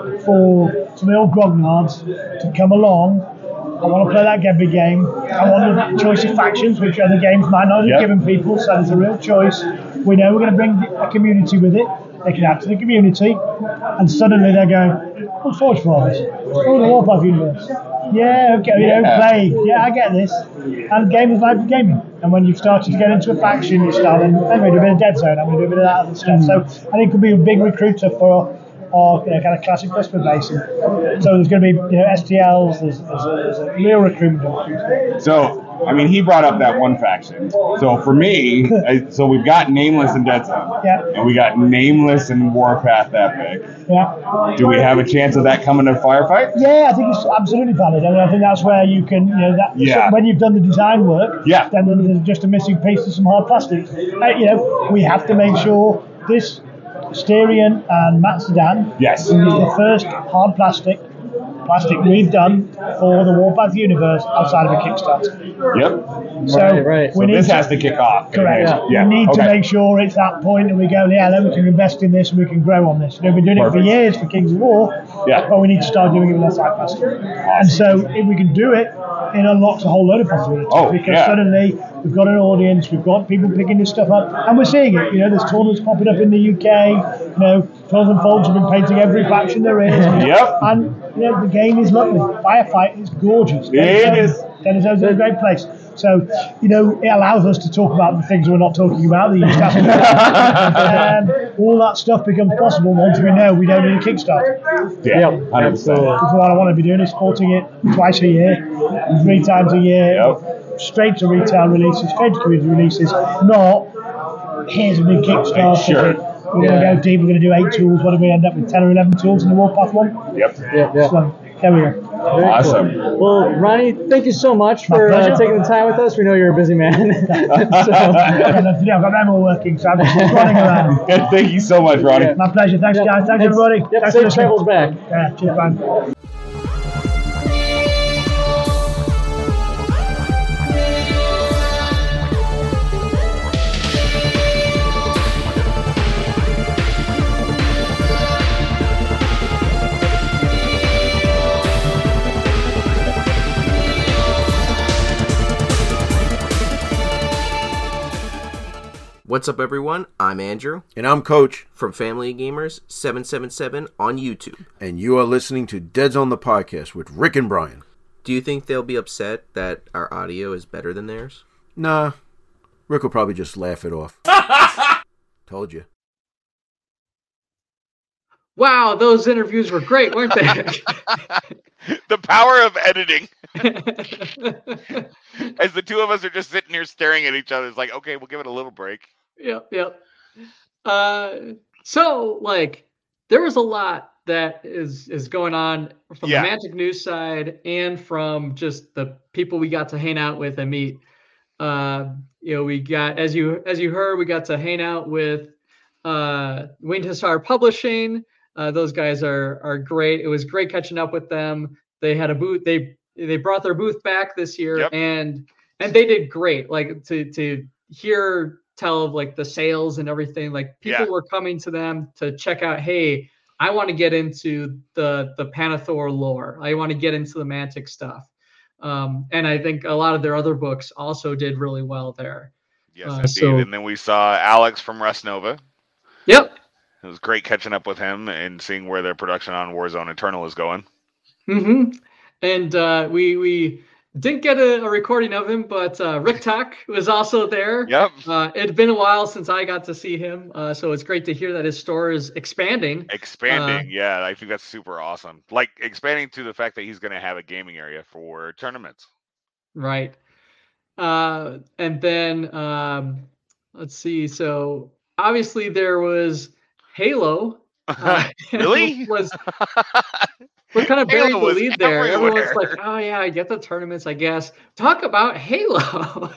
for some of the old grognards to come along. I want to play that Gebby game. I want the choice of factions, which other games might not have Yep. given people, so there's a real choice. We know we're going to bring a community with it. They can add to the community, and suddenly they're going, oh, Forge Fathers, oh, the Warpath universe. Yeah, okay, you know, Yeah. play. Yeah, I get this. And gamers like gaming. And when you've started to get into a faction, you start, and I'm going to do a bit of Dead Zone, I'm going to do a bit of that other stuff. So I think it could be a big recruiter for our, you know, kind of classic customer base. And so there's going to be, you know, S T Ls, there's, there's, a, there's a real recruitment. So, I mean, he brought up that one faction. So for me, I, so we've got Nameless and Dead Zone. Yeah. And we got Nameless and Warpath Epic. Yeah. Do we have a chance of that coming to Firefight? Yeah, I think it's absolutely valid. I mean, I think that's where you can, you know, that, Yeah. so when you've done the design work, Yeah. then there's just a missing piece of some hard plastic. Uh, you know, we have to make sure this Asterian and Matsudan Yes. is the first hard plastic plastic we've done for the Warpath universe outside of a Kickstarter. Yep. So Right, right. we So need this to, has to kick off. correct. Yeah. We need okay. to make sure it's that point and we go, yeah, then we can invest in this and we can grow on this. You know, we've been doing Perfect. it for years for Kings of War, Yeah. but we need to start doing it with less hard plastic. And so if we can do it, it unlocks a whole load of possibilities. Oh, because yeah. suddenly we've got an audience, we've got people picking this stuff up, and we're seeing it. You know, there's tournaments popping up in the U K. You know, Trolls and Folds have been painting every faction there is. Yep. And you know, the game is lovely. Firefight is gorgeous. It is. Dead Zone's a great place. So, you know, it allows us to talk about the things we're not talking about. The used to have to. um, all that stuff becomes possible once we know we don't need a Kickstarter. Yeah, one hundred percent. Because what I want to be doing is porting it twice a year, three times a year, Yep. straight to retail releases, straight to community releases, not here's a big Kickstarter. Sure. We're Yeah. going to go deep, we're going to do eight tools, what do we end up with, ten or eleven tools in the Warpath one? Yep. Yeah, yeah. So, there we go. Very Awesome. cool. Well, Ronnie, thank you so much My for uh, pleasure. taking the time with us. We know you're a busy man. so, I've got them all working, so I'm just running around. Thank you so much, Ronnie. My pleasure. Thanks, Yep. guys. Thanks, Thanks. everybody. Yep, Thanks safe for listening. travels back. Yeah, cheers, man. What's up, everyone? I'm Andrew. And I'm Coach. From Family Gamers seven seven seven on YouTube. And you are listening to Dead Zone the Podcast with Rick and Brian. Do you think they'll be upset that our audio is better than theirs? Nah. Rick will probably just laugh it off. Told you. Wow, those interviews were great, weren't they? The power of editing. As the two of us are just sitting here staring at each other, it's like, okay, we'll give it a little break. Yep, yep. Uh, so, like, there was a lot that is is going on from Yeah. the Magic News side and from just the people we got to hang out with and meet. Uh, you know, we got, as you as you heard, we got to hang out with uh, Winged Hussar Publishing. Uh, those guys are are great. It was great catching up with them. They had a booth. They they brought their booth back this year, Yep. and and they did great. Like to to hear tell of like the sales and everything. Like people Yeah. were coming to them to check out. Hey, I want to get into the the Panathor lore. I want to get into the Mantic stuff. Um, and I think a lot of their other books also did really well there. Yes, Uh, indeed. so- And then we saw Alex from Restnova. Yep. It was great catching up with him and seeing where their production on Warzone Eternal is going. Mm-hmm. And uh, we we didn't get a, a recording of him, but uh, Rick Tuck was also there. Yep. Uh, it had been a while since I got to see him, uh, so it's great to hear that his store is expanding. Expanding, Uh, yeah, I think that's super awesome. Like expanding to the fact that he's going to have a gaming area for tournaments. Right. Uh, and then um, let's see. So obviously there was Halo. Uh, Really? was we're kind of Halo buried the was lead there. Everyone's everywhere. like, oh yeah, I get the tournaments, I guess. Talk about Halo.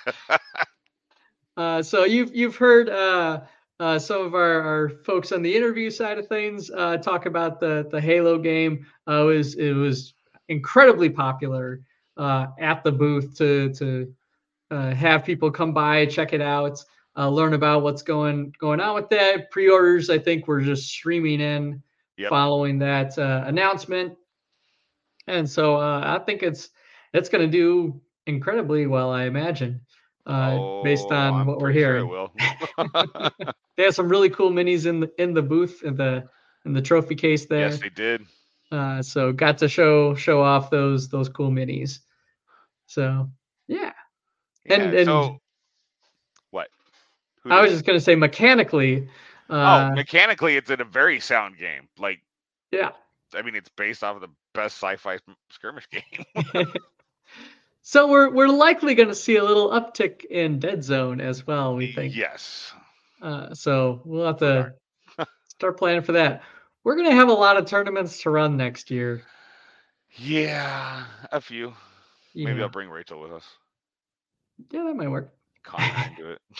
uh, so you've you've heard uh, uh, some of our, our folks on the interview side of things uh, talk about the the Halo game. Uh, it was it was incredibly popular uh, at the booth to to uh, have people come by, check it out, uh, learn about what's going going on with that. Pre-orders, I think, were just streaming in Yep. following that uh, announcement, and so uh, I think it's it's going to do incredibly well. I imagine, uh, based Oh, on I'm what we're pretty sure it hearing. will. They have some really cool minis in the in the booth in the in the trophy case there. Yes, they did. Uh, so got to show show off those those cool minis. So yeah, and Yeah, and so what? Who I was did- just gonna say mechanically. Uh, oh, mechanically, it's in a very sound game. Like, yeah. I mean, it's based off of the best sci-fi skirmish game. So we're we're likely going to see a little uptick in Dead Zone as well. We think. Yes. Uh, so we'll have to start planning for that. We're going to have a lot of tournaments to run next year. Yeah, a few. Maybe Yeah. I'll bring Rachel with us. Yeah, that might work. Con her into it.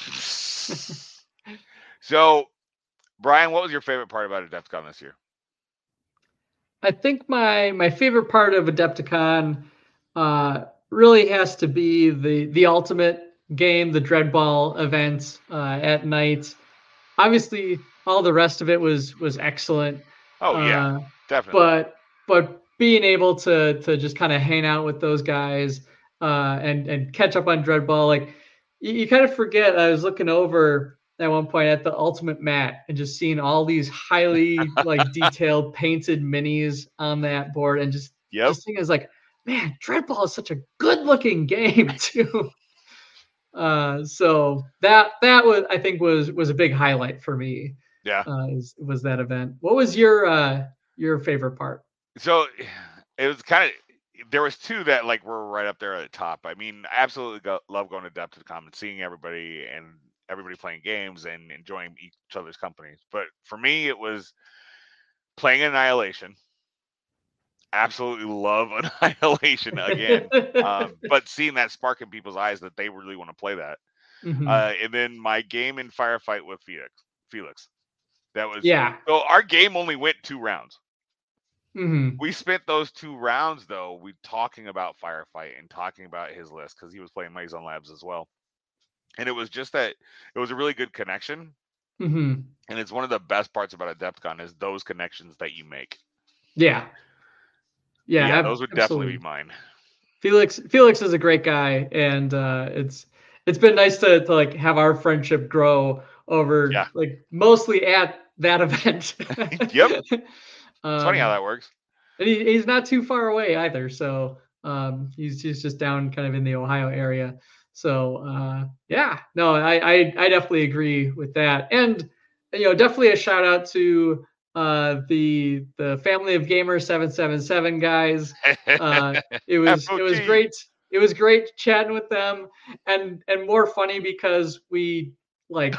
So, Brian, what was your favorite part about AdeptCon this year? I think my my favorite part of Adepticon uh, really has to be the the ultimate game, the Dreadball event uh, at night. Obviously, all the rest of it was was excellent. Oh yeah, Uh, definitely. But but being able to to just kind of hang out with those guys uh, and and catch up on Dreadball, like you, you kind of forget. I was looking over at one point at the ultimate mat and just seeing all these highly like detailed painted minis on that board, and just Yep. just thinking is like, man, Dreadball is such a good looking game too. Uh, so that that was I think was was a big highlight for me. Yeah. Uh, is, was that event? What was your uh, your favorite part? So it was kind of, there was two that like were right up there at the top. I mean, I absolutely go, love going to Adepticon and seeing everybody and everybody playing games and enjoying each other's companies. But for me, it was playing Annihilation. Absolutely love Annihilation again. um, but seeing that spark in people's eyes that they really want to play that. Mhm. Uh, and then my game in Firefight with Felix. Felix. That was Yeah. So our game only went two rounds. Mhm. We spent those two rounds though, we talking about Firefight and talking about his list because he was playing Maison Labs as well. And it was just that it was a really good connection. Mhm. And it's one of the best parts about Adepticon is those connections that you make. Yeah. Yeah, Yeah, ab- those would absolutely. definitely be mine. Felix Felix is a great guy, and uh, it's it's been nice to, to like have our friendship grow over Yeah. like mostly at that event. Yep. It's Um, funny how that works. And he, he's not too far away either, so um, he's he's just down kind of in the Ohio area. So uh, yeah, no, I, I I definitely agree with that, and you know, definitely a shout out to uh, the the family of gamers seven seven seven guys. Uh, it was it was F O G. great. It was great chatting with them, and and more funny because we like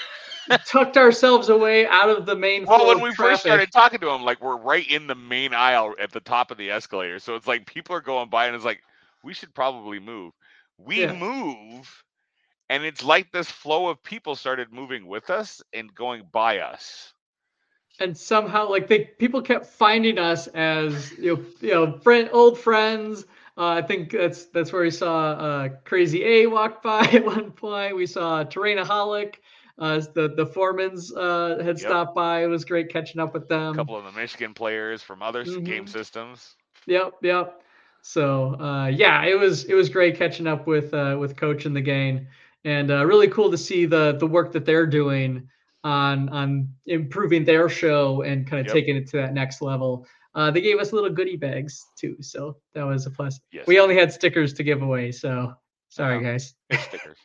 tucked ourselves away out of the main Well, flow when of we first traffic. started talking to him, like we're right in the main aisle at the top of the escalator. So it's like people are going by and it's like, we should probably move. We Yeah. move, and it's like this flow of people started moving with us and going by us. And somehow like they people kept finding us as you know you know friend old friends. Uh, I think that's that's where we saw uh, Crazy A walk by at one point. We saw Terrainaholic. Uh, the the Foremans uh, had Yep. stopped by. It was great catching up with them. A couple of the Michigan players from other s- game Mhm. systems. Yep, yep. So uh, yeah, it was it was great catching up with uh, with Coach and the gang, and uh, really cool to see the the work that they're doing on on improving their show and kind of Yep. taking it to that next level. Uh, they gave us little goodie bags too, so that was a plus. Yes. We only had stickers to give away, so sorry Uh-huh. guys. It's stickers.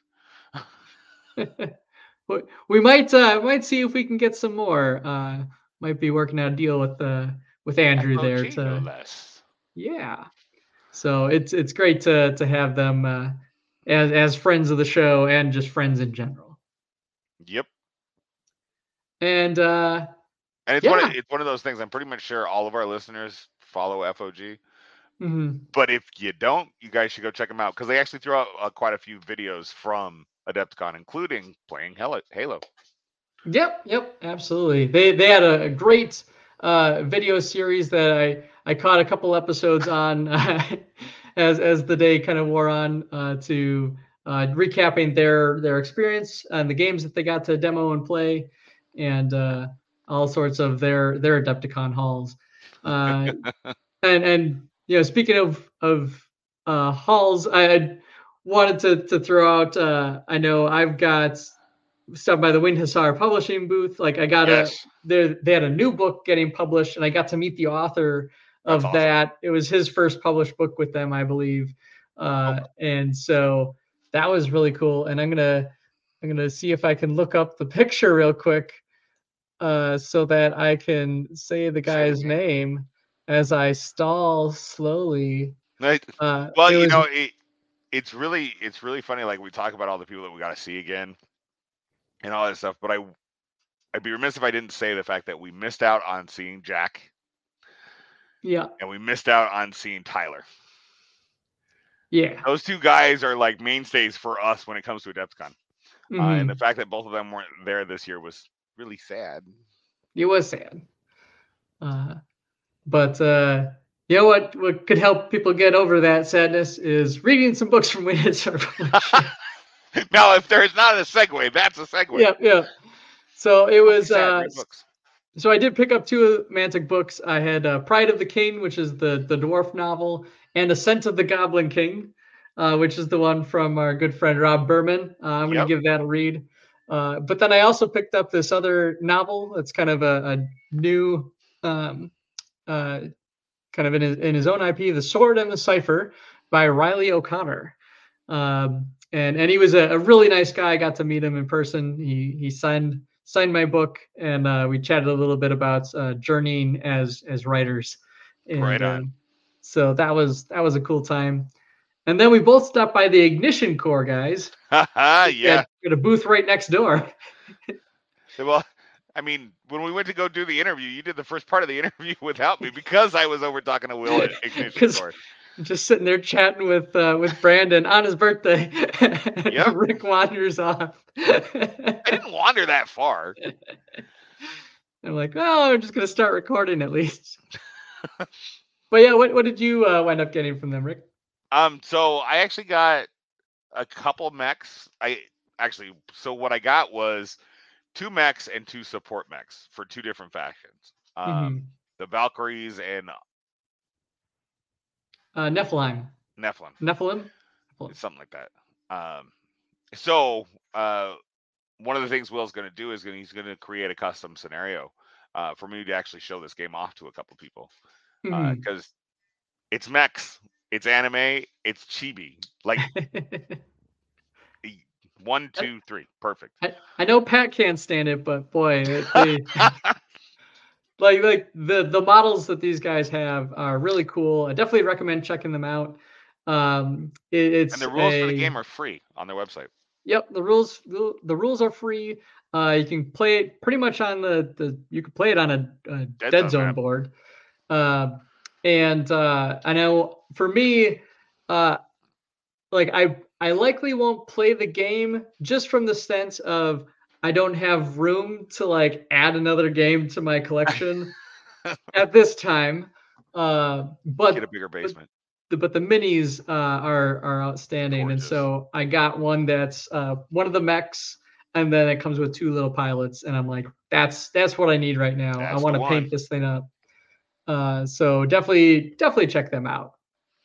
We- we might uh, might see if we can get some more. Uh, might be working out a deal with uh, with Andrew there F O G, no to less. yeah. So it's it's great to to have them uh, as as friends of the show and just friends in general. Yep. And uh, And it's one yeah, of, it's one of those things. I'm pretty much sure all of our listeners follow F O G. mhm. But if you don't, you guys should go check them out because they actually throw out uh, quite a few videos from Adepticon, including playing Halo. Halo. Yep, yep, absolutely. They they had a, a great uh, video series that I I caught a couple episodes on as as the day kind of wore on uh, to uh, recapping their their experience and the games that they got to demo and play, and uh, all sorts of their their Adepticon hauls. Uh, and and you know, speaking of of uh, hauls, I I wanted to to throw out. Uh, I know I've got stuff by the Wind Hussar Publishing booth. Like I got Yes. a they they had a new book getting published, and I got to meet the author of That's awesome. that. It was his first published book with them, I believe. Uh, and so that was really cool. And I'm gonna I'm gonna see if I can look up the picture real quick, uh, so that I can say the guy's name as I stall slowly. Right. Uh, Well, it you was- know, it, it's really it's really funny. Like we talk about all the people that we got to see again and all that stuff. But I I'd be remiss if I didn't say the fact that we missed out on seeing Jack yeah, and we missed out on seeing Tyler. yeah. Those two guys are like mainstays for us when it comes to Adepticon. Uh, Mhm. and the fact that both of them weren't there this year was really sad. It was sad. Uh, but uh, you know what? What could help people get over that sadness is reading some books from Wind Hussar Publishing. Now, if there's not a segue, that's a segue. Yeah, yeah. So it was. Sad, Uh, read books. so I did pick up two Mantic books. I had uh, Pride of the King, which is the the dwarf novel, and Ascent of the Goblin King, uh, which is the one from our good friend Rob Berman. Uh, I'm going to Yep. give that a read. Uh, but then I also picked up this other novel that's kind of a, a new, um, uh, kind of in his, in his own I P, The Sword and the Cipher by Riley O'Connor. Um, and and he was a, a really nice guy. I got to meet him in person. He he signed signed my book, and uh, we chatted a little bit about uh, journeying as as writers. And, Right on. Uh, so that was that was a cool time. And then we both stopped by the Ignition Core guys. yeah. At, at a booth right next door. Well, I mean, when we went to go do the interview, you did the first part of the interview without me because I was over talking to Will at Ignition Core. Just sitting there chatting with uh, with Brandon on his birthday. Yep. Rick wanders off. I didn't wander that far. I'm like, oh, I'm just gonna start recording at least. But yeah, what what did you uh, wind up getting from them, Rick? Um, so I actually got a couple mechs. I actually, so what I got was two mechs and two support mechs for two different factions. Um, mm-hmm. The Valkyries and uh, Nephilim. Nephilim. Nephilim. Nephilim. Something like that. Um, so uh, one of the things Will's going to do is gonna, he's going to create a custom scenario uh, for me to actually show this game off to a couple people because mm-hmm. uh, it's mechs. It's anime. It's chibi. Like one, two, three. Perfect. I, I know Pat can't stand it, but boy, they, like like the the models that these guys have are really cool. I definitely recommend checking them out. Um, it, it's and the rules a, for the game are free on their website. Yep, the rules the, the rules are free. Uh, you can play it pretty much on the the you can play it on a, a Dead, Dead Zone, Zone board. Uh, And uh, I know for me, uh, like I, I likely won't play the game just from the sense of I don't have room to like add another game to my collection at this time. Uh, but get a bigger basement. But the, but the minis uh, are are outstanding, Gorgeous. And so I got one that's uh, one of the mechs, and then it comes with two little pilots, and I'm like, that's that's what I need right now. That's I want to paint this thing up. Uh, so definitely, definitely check them out.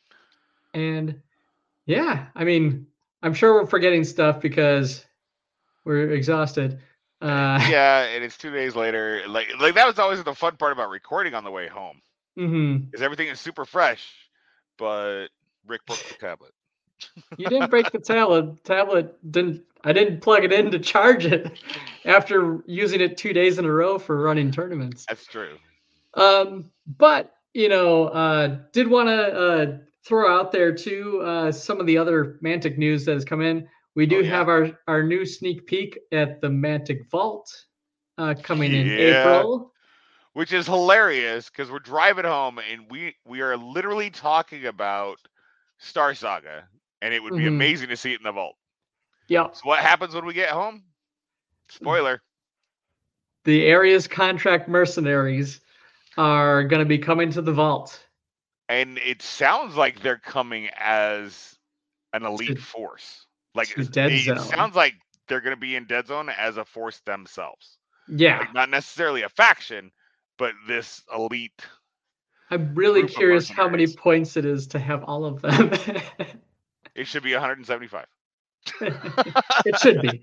And yeah, I mean, I'm sure we're forgetting stuff because we're exhausted. Uh, yeah, and it's two days later. Like, like that was always the fun part about recording on the way home. Mm-hmm. Is everything is super fresh, but Rick broke the tablet. You didn't break the tablet. Tablet didn't. I didn't plug it in to charge it after using it two days in a row for running tournaments. That's true. Um, but you know, uh, did want to uh, throw out there too uh, some of the other Mantic news that has come in. We do oh, yeah. have our our new sneak peek at the Mantic Vault uh, coming in yeah. April, which is hilarious because we're driving home and we we are literally talking about Star Saga, and it would be mm-hmm. amazing to see it in the vault. Yeah. So what happens when we get home? Spoiler: the Ares contract mercenaries are going to be coming to the vault. And it sounds like they're coming as an elite it's force. Like it's Dead it, Zone. It sounds like they're going to be in Dead Zone as a force themselves. Yeah. Like not necessarily a faction, but this elite. I'm really curious how many points it is to have all of them. It should be one hundred seventy-five. It should be.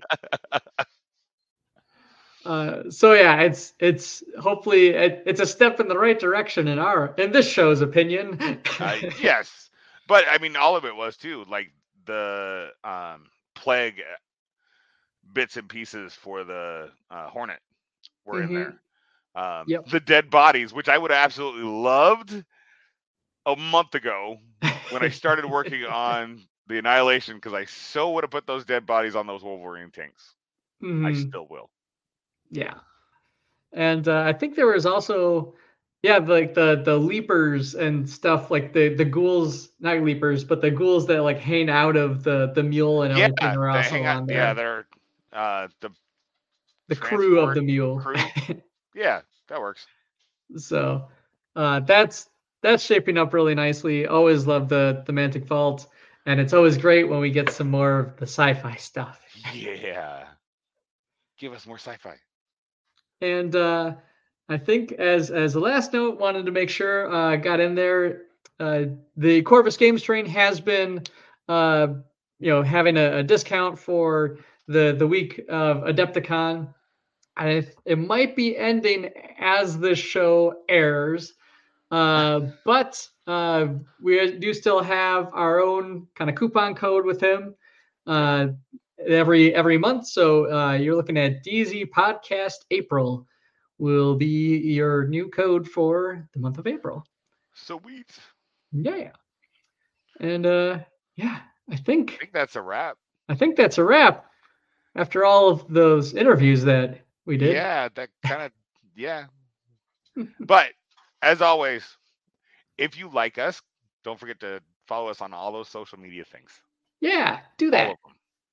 Uh, so yeah, it's it's hopefully it, it's a step in the right direction in our in this show's opinion. uh, yes, but I mean all of it was too. Like the um, plague bits and pieces for the uh, Hornet were mm-hmm. in there. Um, yep. The dead bodies, which I would have absolutely loved a month ago when I started working on the Annihilation, because I so would have put those dead bodies on those Wolverine tanks. Mm-hmm. I still will. Yeah, and uh, I think there was also, yeah, like the the leapers and stuff, like the the ghouls, not leapers, but the ghouls that like hang out of the the mule and yeah, everything are also out, on there. Yeah, they're uh, the the crew of the mule. Crew. Yeah, that works. So uh, that's that's shaping up really nicely. Always love the the Mantic Vault, and it's always great when we get some more of the sci-fi stuff. Yeah, give us more sci-fi. And uh, I think as as a last note, wanted to make sure uh, got in there. Uh, the Corvus Games Train has been, uh, you know, having a, a discount for the the week of Adepticon. I, it might be ending as this show airs, uh, but uh, we do still have our own kind of coupon code with him. Uh, every every month. So uh, you're looking at D Z Podcast April will be your new code for the month of April. Sweet. Yeah. And uh, yeah, I think I think that's a wrap. I think that's a wrap. After all of those interviews that we did. Yeah, that kind of yeah. But as always, if you like us, don't forget to follow us on all those social media things. Yeah, do All that. of them.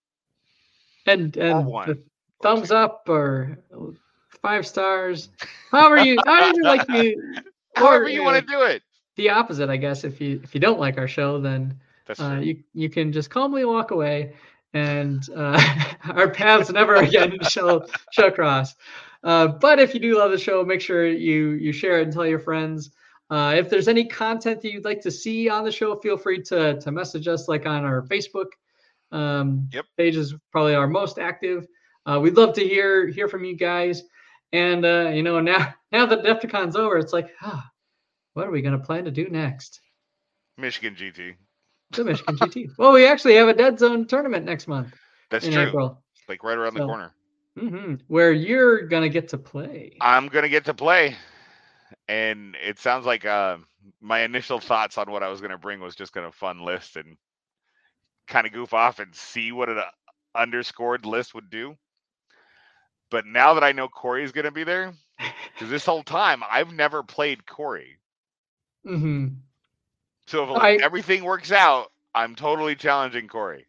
And Or and one. the thumbs up or five stars. However you however you like me. However you want to do it. The opposite, I guess. If you if you don't like our show, then That's uh, true. you you can just calmly walk away, and uh, our paths never again shall shall cross. Uh, but if you do love the show, make sure you you share it and tell your friends. Uh, if there's any content that you'd like to see on the show, feel free to to message us, like on our Facebook um, Yep. page is probably our most active. Uh, we'd love to hear hear from you guys. And uh, you know, now now that DEFCON's over, it's like, ah, what are we gonna plan to do next? Michigan G T. The Michigan G T. Well, we actually have a Dead Zone tournament next month. That's in true. April. Like right around the So- corner. hmm Where you're gonna get to play. I'm gonna get to play, and it sounds like uh, my initial thoughts on what I was gonna bring was just gonna fun list and kind of goof off and see what an underscored list would do. But now that I know Corey's gonna be there, because this whole time I've never played Corey, hmm so if I- everything works out, I'm totally challenging Corey.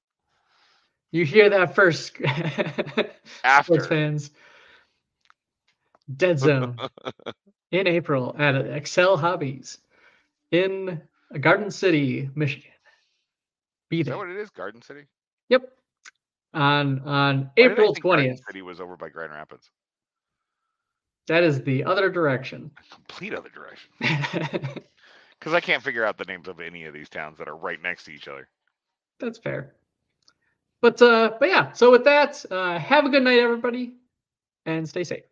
You hear that first, After. sports fans. Dead Zone in April at Excel Hobbies in Garden City, Michigan. Be Is that there. what it is? Garden City? Yep. On on Why did I April think Garden twentieth. City was over by Grand Rapids. That is the other direction. Complete other direction. Because I can't figure out the names of any of these towns that are right next to each other. That's fair. But uh, but yeah. So with that, uh, have a good night, everybody, and stay safe.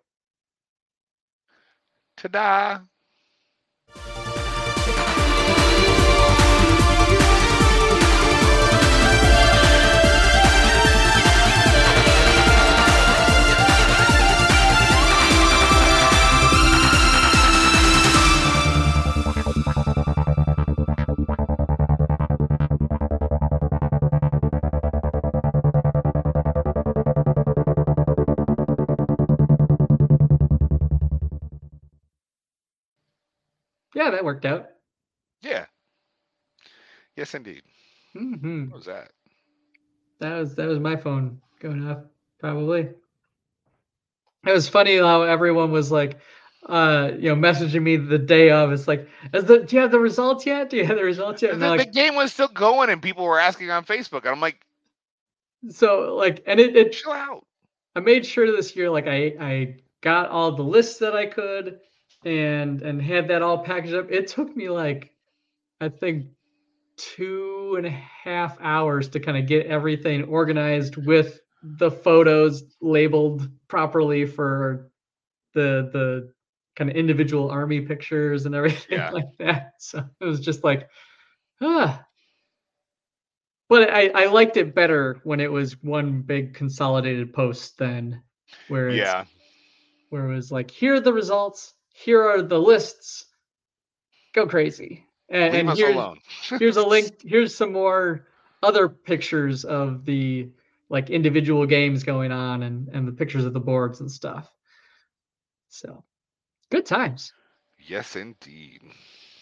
Ta-da! Yeah, that worked out. Yeah. Yes, indeed. hmm What was that? That was that was my phone going off, probably. It was funny how everyone was like, uh, you know, messaging me the day of. It's like, is the, do you have the results yet? Do you have the results yet? And The, they're the like, game was still going, and people were asking on Facebook, and I'm like, so like, and it, it chill out. I made sure this year, like I I got all the lists that I could, and and had that all packaged up. It took me like, I think, two and a half hours to kind of get everything organized with the photos labeled properly for the the kind of individual army pictures and everything Yeah. like that. So it was just like, ah. But I, I liked it better when it was one big consolidated post than where it's Yeah. where it was like, here are the results, here are the lists, go crazy. And, Leave and us here's, alone. here's a link, here's some more other pictures of the like individual games going on and, and the pictures of the boards and stuff. So good times. Yes, indeed.